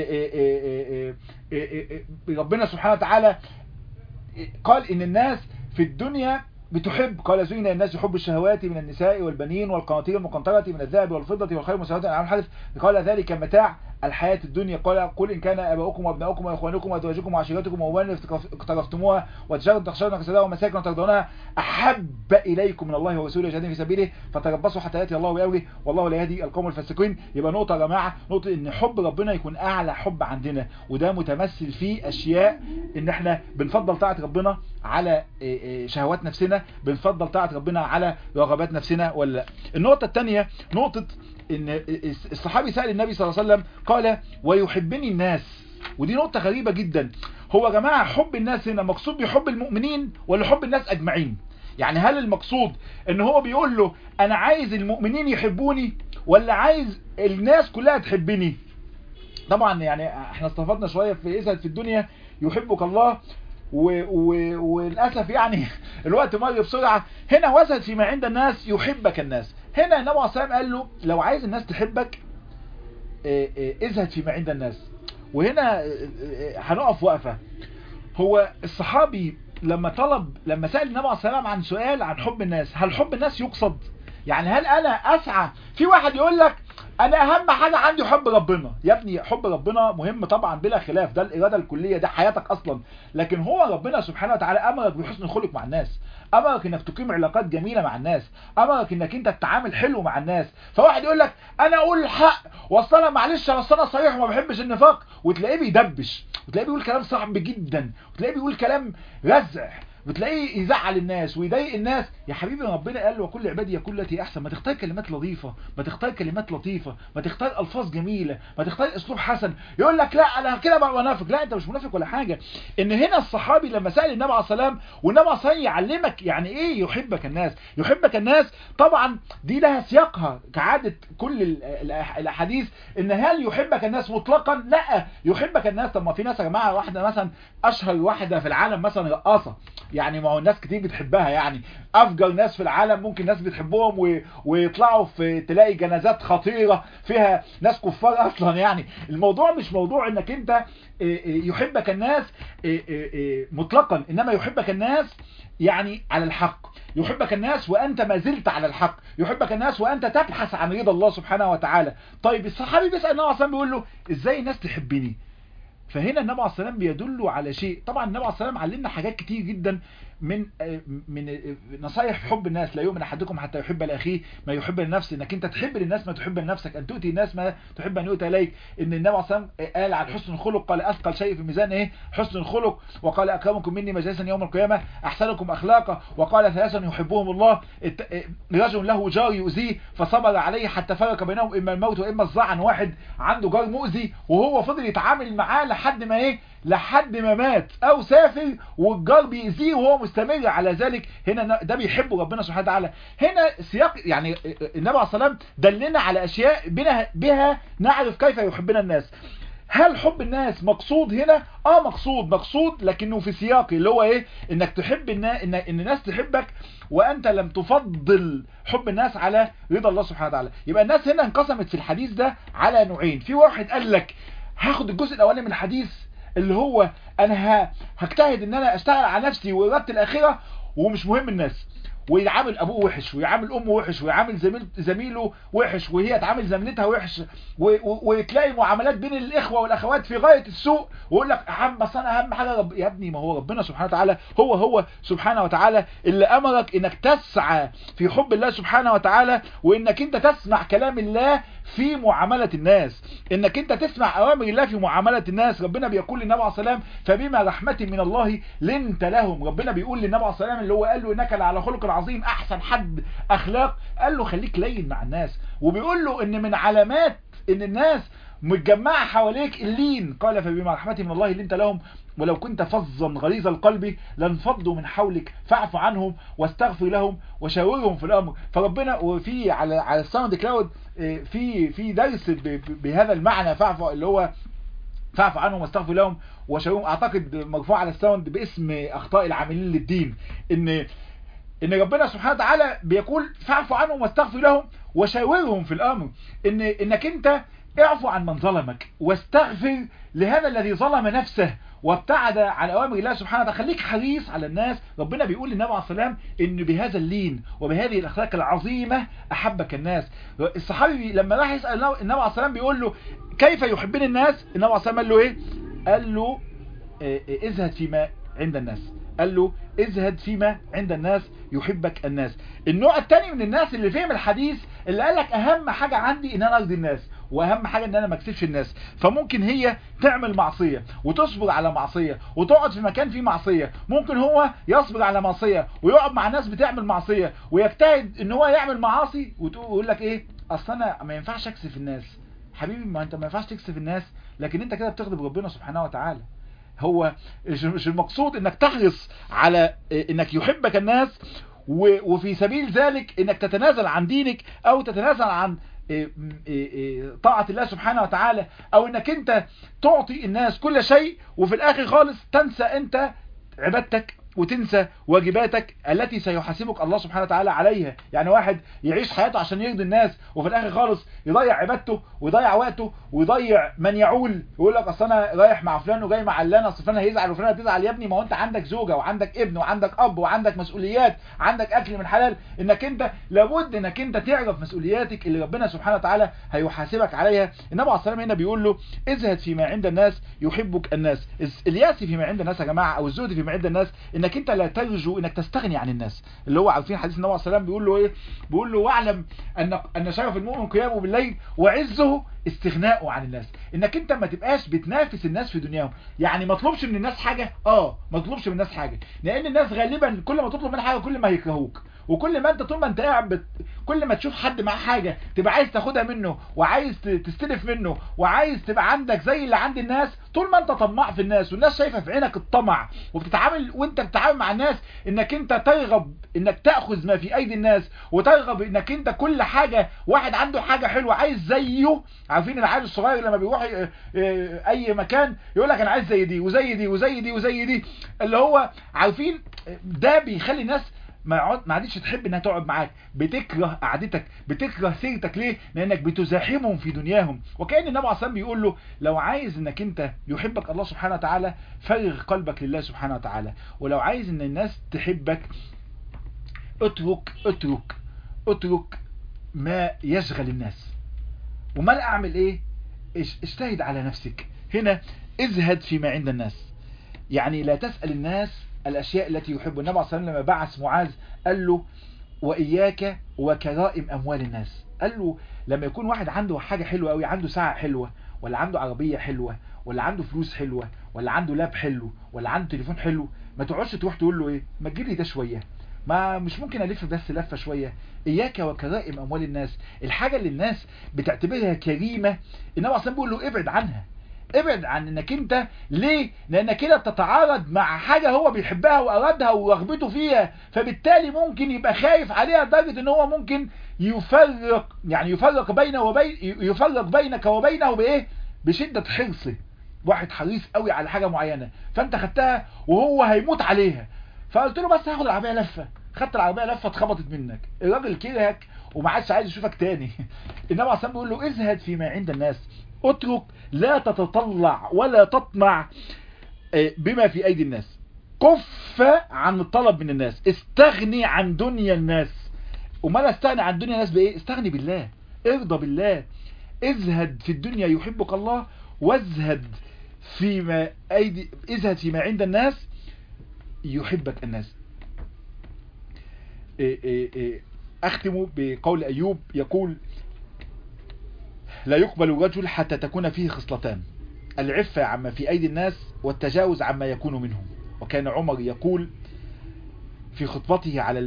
ربنا سبحانه وتعالى قال ان الناس في الدنيا بتحب، قال زين الناس يحب الشهوات من النساء والبنين والقناطير المقنطرة من الذهب والفضة والخيل المسومة والأنعام والحرث، قال ذلك متاع الحياة الدنيا. قل إن كان آباؤكم وأبناؤكم وإخوانكم وأزواجكم وعشيرتكم وأموال اقترفتموها وتجارة تخشون كسادها ومساكن ترضونها أحب إليكم من الله ورسوله وجهاد في سبيله فتربصوا حتى يأتي الله بأمره والله لا يهدي القوم الفاسقين. يبقى نقطة يا جماعة، نقطة إن حب ربنا يكون أعلى حب عندنا، وده متمثل في أشياء إن إحنا بنفضل طاعة ربنا على شهوات نفسنا، بنفضل طاعة ربنا على رغبات نفسنا ولا لا. النقطة الثانية نقطة ان الصحابي سأل النبي صلى الله عليه وسلم قال ويحبني الناس، ودي نقطة غريبة جدا. هو يا جماعة حب الناس هنا مقصود بحب المؤمنين ولا حب الناس اجمعين؟ يعني هل المقصود ان هو بيقول له انا عايز المؤمنين يحبوني ولا عايز الناس كلها تحبني؟ طبعا يعني احنا استفدنا شوية في اسهل في الدنيا يحبك الله، وللأسف يعني الوقت مر بسرعة. هنا وزد فيما عند الناس يحبك الناس. هنا النبي عليه الصلاة والسلام قال له لو عايز الناس تحبك ازهد فيما عند الناس. وهنا هنقف وقفة. هو الصحابي لما سأل النبي عليه الصلاة والسلام عن سؤال عن حب الناس، هل حب الناس يقصد؟ يعني هل انا اسعى؟ في واحد يقول لك انا اهم حاجة عندي حب ربنا. يا ابني حب ربنا مهم طبعا بلا خلاف، ده الارادة الكلية، ده حياتك اصلا. لكن هو ربنا سبحانه وتعالى امرك بحسن الخلق مع الناس، امرك انك تقيم علاقات جميلة مع الناس، امرك انك انت تتعامل حلو مع الناس. فواحد يقول لك انا اقول الحق واصل انا معلش انا صريح وما بحبش النفاق، وتلاقيه بيدبش، وتلاقيه بيقول كلام صعب جدا، وتلاقيه بيقول كلام رزع، بتلاقيه يزعل الناس ويضايق الناس. يا حبيبي ربنا قال له وكل عبادي يقول التي احسن. ما تختار كلمات لطيفه، ما تختار كلمات لطيفه، ما تختار الفاظ جميله، ما تختار اسلوب حسن. يقول لك لا انا كده بقى منافق. لا انت مش منافق ولا حاجه. ان هنا الصحابي لما سال النبي عليه الصلاه والسلام، والنبي عليه الصلاه والسلام يعلمك يعني ايه يحبك الناس. يحبك الناس طبعا دي لها سياقها كعاده كل الاحاديث. ان هل يحبك الناس مطلقا؟ لا. يحبك الناس، طب ما في ناس يا جماعه، واحده مثلا اشهر واحده في العالم مثلا رقاصه، يعني ما هو الناس كتير بتحبها، يعني افجر ناس في العالم ممكن ناس بتحبهم ويطلعوا في تلاقي جنازات خطيرة فيها ناس كفار اصلا. يعني الموضوع مش موضوع انك انت يحبك الناس مطلقا، انما يحبك الناس يعني على الحق، يحبك الناس وانت ما زلت على الحق، يحبك الناس وانت تبحث عن رضا الله سبحانه وتعالى. طيب الصحابي بيسأل النبي عليه الصلاة والسلام بيقول له ازاي الناس تحبني؟ فهنا النبي عليه الصلاة والسلام بيدل على شيء. طبعا النبي عليه الصلاة والسلام علمنا حاجات كتير جدا من نصايح في حب الناس. لا يؤمن احدكم حتى يحب لاخيه ما يحب لنفسه، انك انت تحب للناس ما تحب لنفسك، ان تؤتي الناس ما تحب ان يؤتى اليك. ان النبي عليه الصلاة والسلام قال عن حسن الخلق، قال اثقل شيء في الميزان ايه؟ حسن الخلق. وقال اكرمكم مني مجلسا يوم القيامه احسنكم اخلاقا. وقال ثلاثا يحبهم الله، رجل له جار يؤذيه فصبر عليه حتى فرق بينهم اما الموت واما الظعن. واحد عنده جار مؤذي وهو فضل يتعامل معاه لحد ما ايه؟ لحد ما مات او سافر والجار بيأذيه وهو مستمر على ذلك. هنا ده بيحبه ربنا سبحانه وتعالى. هنا سياق يعني النبي عليه الصلاة والسلام دلنا على اشياء بها نعرف كيف يحبنا الناس. هل حب الناس مقصود هنا؟ مقصود لكنه في سياق اللي هو ايه؟ انك تحب ان الناس تحبك وانت لم تفضل حب الناس على رضا الله سبحانه وتعالى. يبقى الناس هنا انقسمت في الحديث ده على نوعين. في واحد قال لك هاخد الجزء الاولاني من الحديث اللي هو انا هجتهد ان انا اشتغل على نفسي وإرادة الاخرة ومش مهم الناس، ويعامل ابوه وحش ويعامل امه وحش ويعامل زميله وحش وهي تعامل زميلتها وحش، وتلاقي معاملات بين الاخوه والاخوات في غايه السوء، ويقول لك بس انا اهم حاجه يا ابني ما هو ربنا سبحانه وتعالى هو سبحانه وتعالى اللي امرك انك تسعى في حب الله سبحانه وتعالى، وانك انت تسمع كلام الله في معامله الناس، انك انت تسمع اوامر الله في معامله الناس. ربنا بيقول للنبي عليه الصلاه والسلام فبما رحمه من الله لنت لهم. ربنا بيقول للنبي عليه الصلاه والسلام اللي هو قال له انك لعلى خلق عظيم، احسن حد اخلاق، قال له خليك لين مع الناس. وبيقول له ان من علامات ان الناس متجمعه حواليك اللين، قال فبما رحمه من الله لنت لهم ولو كنت فظا غليظ القلب لانفضوا من حولك فاعف عنهم واستغفر لهم وشاورهم في الامر. فربنا وفي على الساوند كلاود في درس بهذا المعنى، فاعف اللي هو فاعف عنهم واستغفر لهم وشاورهم، اعتقد مرفوع على الساوند باسم اخطاء العاملين للدين. ان ربنا سبحانه وتعالى بيقول فاعف عنهم واستغفر لهم وشاورهم في الامر، انك انت اعفو عن من ظلمك واستغفر لهذا الذي ظلم نفسه وابتعد عن اوامر الله سبحانه وتعالى. خليك حريص على الناس. ربنا بيقول للنبي عليه الصلاه والسلام ان بهذا اللين وبهذه الاخلاق العظيمه احبك الناس. الصحابي لما راح يسال النبي عليه الصلاه والسلام بيقول له كيف يحبني الناس، النبي عليه الصلاه والسلام قال له ايه؟ قال له ازهد فيما عند الناس، قال له ازهد فيما عند الناس يحبك الناس. النوع الثاني من الناس اللي فهم الحديث اللي قال لك اهم حاجة عندي ان انا ارضي الناس، واهم حاجة ان انا ما اكسبش الناس. فممكن هي تعمل معصية وتصبر على معصية وتقعد في مكان فيه معصية، ممكن هو يصبر على معصية ويقعد مع ناس بتعمل معصية ويجتهد ان هو يعمل معاصي، ويقول لك ايه اصل انا ما ينفعش اكسف الناس. حبيبي ما انت ما ينفعش تكسف الناس، لكن انت كده بتغضب ربنا سبحانه وتعالى. هو مش المقصود انك تحرص على انك يحبك الناس وفي سبيل ذلك انك تتنازل عن دينك او تتنازل عن طاعة الله سبحانه وتعالى، او انك انت تعطي الناس كل شيء وفي الاخر خالص تنسى انت عبادتك وتنسى واجباتك التي سيحاسبك الله سبحانه وتعالى عليها. يعني واحد يعيش حياته عشان يرضي الناس وفي الاخر خالص يضيع عبادته ويضيع وقته ويضيع من يعول، يقول لك اصل انا رايح مع فلان وجاي مع علان، اصل فلان هيزعل وفلان هتزعل. يا ابني ما هو انت عندك زوجة وعندك ابن وعندك اب وعندك مسؤوليات، عندك اكل من حلال، انك انت لابد انك انت تعرف مسؤولياتك اللي ربنا سبحانه وتعالى هيحاسبك عليها. النبي عليه الصلاه والسلام هنا بيقول له ازهد فيما عند الناس يحبك الناس. الياس فيما عند الناس يا جماعه او الزهد فيما عند الناس انك انت لا ترجو انك تستغني عن الناس، اللي هو عارفين حديث النبي عليه الصلاه والسلام بيقول له ايه؟ بيقول له واعلم ان شرف المؤمن قيامه بالليل وعزه استغناءه عن الناس. انك انت ما تبقاش بتنافس الناس في دنياهم، يعني ما تطلبش من الناس حاجه، ما تطلبش من الناس حاجه، لان الناس غالبا كل ما تطلب من حاجه كل ما هيكرهوك، وكل ما انت طول ما انت قاعد كل ما تشوف حد معاه حاجه تبقى عايز تاخدها منه وعايز تستلف منه وعايز تبقى عندك زي اللي عند الناس. طول ما انت طماع في الناس والناس شايفه في عينك الطمع، وبتتعامل وانت بتتعامل مع الناس انك انت ترغب انك تاخذ ما في ايدي الناس، وترغب انك انت كل حاجه واحد عنده حاجه حلوه عايز زيه. عارفين العيل الصغير لما بيروح اي مكان يقول لك انا عايز زي دي وزي دي وزي دي وزي دي، اللي هو عارفين ده بيخلي الناس ما عادتش تحب انها تقعد معاك، بتكره قعدتك، بتكره سيرتك. ليه؟ لانك بتزاحمهم في دنياهم. وكأن النبي عليه الصلاه بيقول له لو عايز انك انت يحبك الله سبحانه وتعالى فرغ قلبك لله سبحانه وتعالى، ولو عايز ان الناس تحبك اترك ما يشغل الناس. وما اعمل ايه؟ اجتهد على نفسك. هنا ازهد فيما عند الناس، يعني لا تسأل الناس الأشياء التي يحب. النبي عليه الصلاة والسلام لما بعث معاذ قال له وإياك وكرائم أموال الناس. قال له لما يكون واحد عنده حاجة حلوة قوي، عنده ساعة حلوة، ولا عنده عربية حلوة، ولا عنده فلوس حلوة، ولا عنده لاب حلو، ولا عنده تليفون حلو، ما تقعدش تروح تقول له ايه ما تجيب لي ده شوية، ما مش ممكن الف بس لفة شوية. إياك وكرائم أموال الناس. الحاجة اللي الناس بتعتبرها كريمة النبي عليه الصلاة والسلام بيقول له ابعد عنها. ابعد عن انك انت، ليه؟ لانك كده تتعارض مع حاجة هو بيحبها وارادها ورغبته فيها، فبالتالي ممكن يبقى خايف عليها لدرجة ان هو ممكن يفرق بينك وبينه بايه؟ بشدة حرصه. واحد حريص قوي على حاجة معينة، فانت خدتها وهو هيموت عليها، فقلت له بس هاخد العربية لفة، خدت العربية لفة اتخبطت منك، الراجل كرهك وما عادش عايز يشوفك تاني. النبي عليه الصلاة بيقول له ازهد فيما عند الناس، اترك، لا تتطلع ولا تطمع بما في ايدي الناس، كف عن الطلب من الناس، استغني عن دنيا الناس. وما لا استغني عن دنيا الناس بايه؟ استغني بالله، ارضى بالله. ازهد في الدنيا يحبك الله، وازهد ازهد فيما عند الناس يحبك الناس. اختم بقول ايوب يقول لا يقبل الرجل حتى تكون فيه خصلتان: العفة عما في أيدي الناس، والتجاوز عما يكون منهم. وكان عمر يقول في خطبته على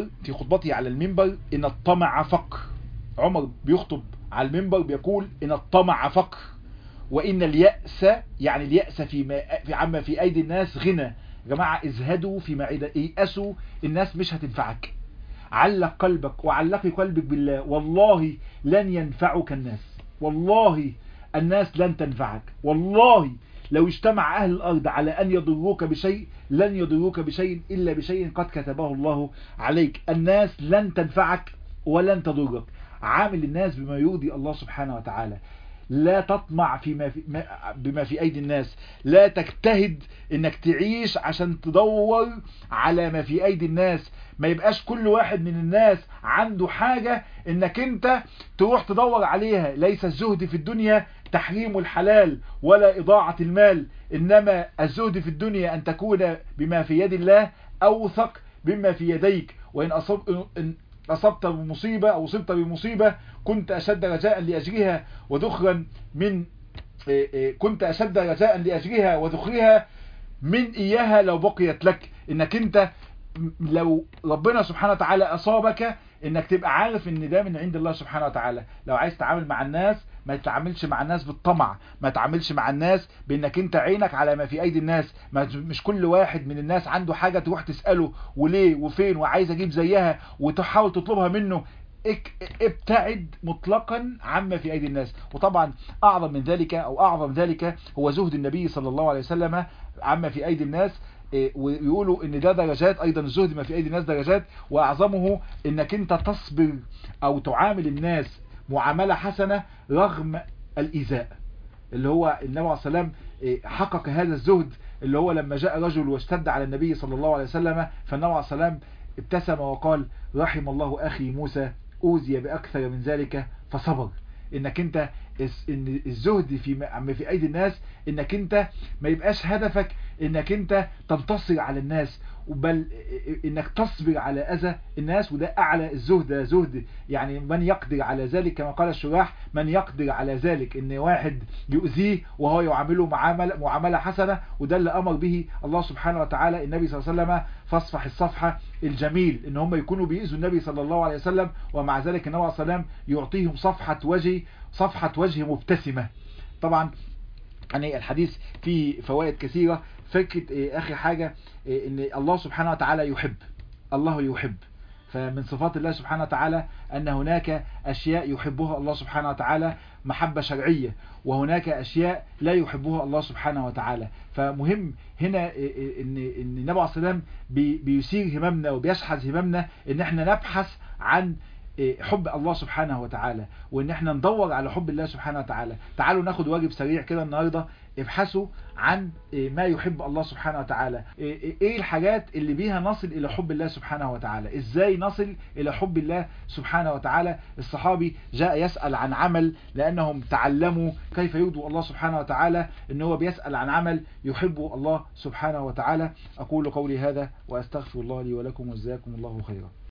المنبر إن الطمع فقر. عمر بيخطب على المنبر بيقول إن الطمع فقر، وإن اليأس، يعني اليأس عما في أيدي الناس غنى. يا جماعة ازهدوا فيما يأسوا الناس مش هتنفعك. علق قلبك وعلقي قلبك بالله، والله لن ينفعك الناس، والله الناس لن تنفعك، والله لو اجتمع أهل الأرض على أن يضروك بشيء لن يضروك بشيء إلا بشيء قد كتبه الله عليك. الناس لن تنفعك ولن تضرك. عامل الناس بما يرضي الله سبحانه وتعالى، لا تطمع بما في أيدي الناس، لا تجتهد انك تعيش عشان تدور على ما في أيدي الناس. ما يبقاش كل واحد من الناس عنده حاجة انك انت تروح تدور عليها. ليس الزهد في الدنيا تحريم الحلال ولا إضاعة المال، إنما الزهد في الدنيا أن تكون بما في يد الله أوثق بما في يديك. وإن أصبت بمصيبة أو أصبت بمصيبة كنت أشد رجاء لأجرها وذخرا من كنت أشد رجاء لأجرها وذخرها من إياها لو بقيت لك. إنك أنت لو ربنا سبحانه وتعالى أصابك انك تبقى عارف ان ده من عند الله سبحانه وتعالى. لو عايز تتعامل مع الناس ما تتعاملش مع الناس بالطمع، ما تتعاملش مع الناس بانك انت عينك على ما في ايدي الناس. مش كل واحد من الناس عنده حاجة تروح تسأله وليه وفين وعايز اجيب زيها وتحاول تطلبها منه. ابتعد مطلقا عما في ايدي الناس. وطبعا اعظم ذلك هو زهد النبي صلى الله عليه وسلم عما في ايدي الناس. ويقولوا ان ده درجات، ايضا الزهد ما في ايدي الناس درجات، واعظمه انك انت تصبر او تعامل الناس معاملة حسنة رغم الايذاء. اللي هو النبي عليه السلام حقق هذا الزهد، اللي هو لما جاء رجل واشتد على النبي صلى الله عليه وسلم، فالنبي عليه السلام ابتسم وقال رحم الله اخي موسى اوذي باكثر من ذلك فصبر. انك انت ان الزهد في ايدي الناس انك انت ما يبقاش هدفك انك انت تنتصر على الناس، بل انك تصبر على اذى الناس. وده اعلى الزهد، ده زهد يعني من يقدر على ذلك، كما قال الشراح من يقدر على ذلك، ان واحد يؤذيه وهو يعامله معاملة حسنة. وده اللي امر به الله سبحانه وتعالى النبي صلى الله عليه وسلم فاصفح الصفحة الجميل، ان هم يكونوا بيؤذوا النبي صلى الله عليه وسلم، ومع ذلك النبي صلى الله عليه وسلم يعطيهم صفحة وجه مبتسمة. طبعا يعني الحديث فيه فوائد كثيرة. فكرة اخر حاجة ان الله سبحانه وتعالى يحب، الله يحب، فمن صفات الله سبحانه وتعالى أن هناك أشياء يحبها الله سبحانه وتعالى محبة شرعية، وهناك أشياء لا يحبها الله سبحانه وتعالى. فمهم هنا إن النبي عليه الصلاة والسلام بيثير هممنا وبيشحذ هممنا إن احنا نبحث عن حب الله سبحانه وتعالى، وان احنا ندور على حب الله سبحانه وتعالى. تعالوا ناخد واجب سريع كده النهاردة، ابحثوا عن ما يحب الله سبحانه وتعالى. ايه الحاجات اللي بيها نصل الى حب الله سبحانه وتعالى؟ ازاي نصل الى حب الله سبحانه وتعالى؟ الصحابي جاء يسأل عن عمل لانهم تعلموا كيف يرضوا الله سبحانه وتعالى، ان هو بيسأل عن عمل يحبه الله سبحانه وتعالى. اقول قولي هذا واستغفر الله لي ولكم وجزاكم الله خيرا.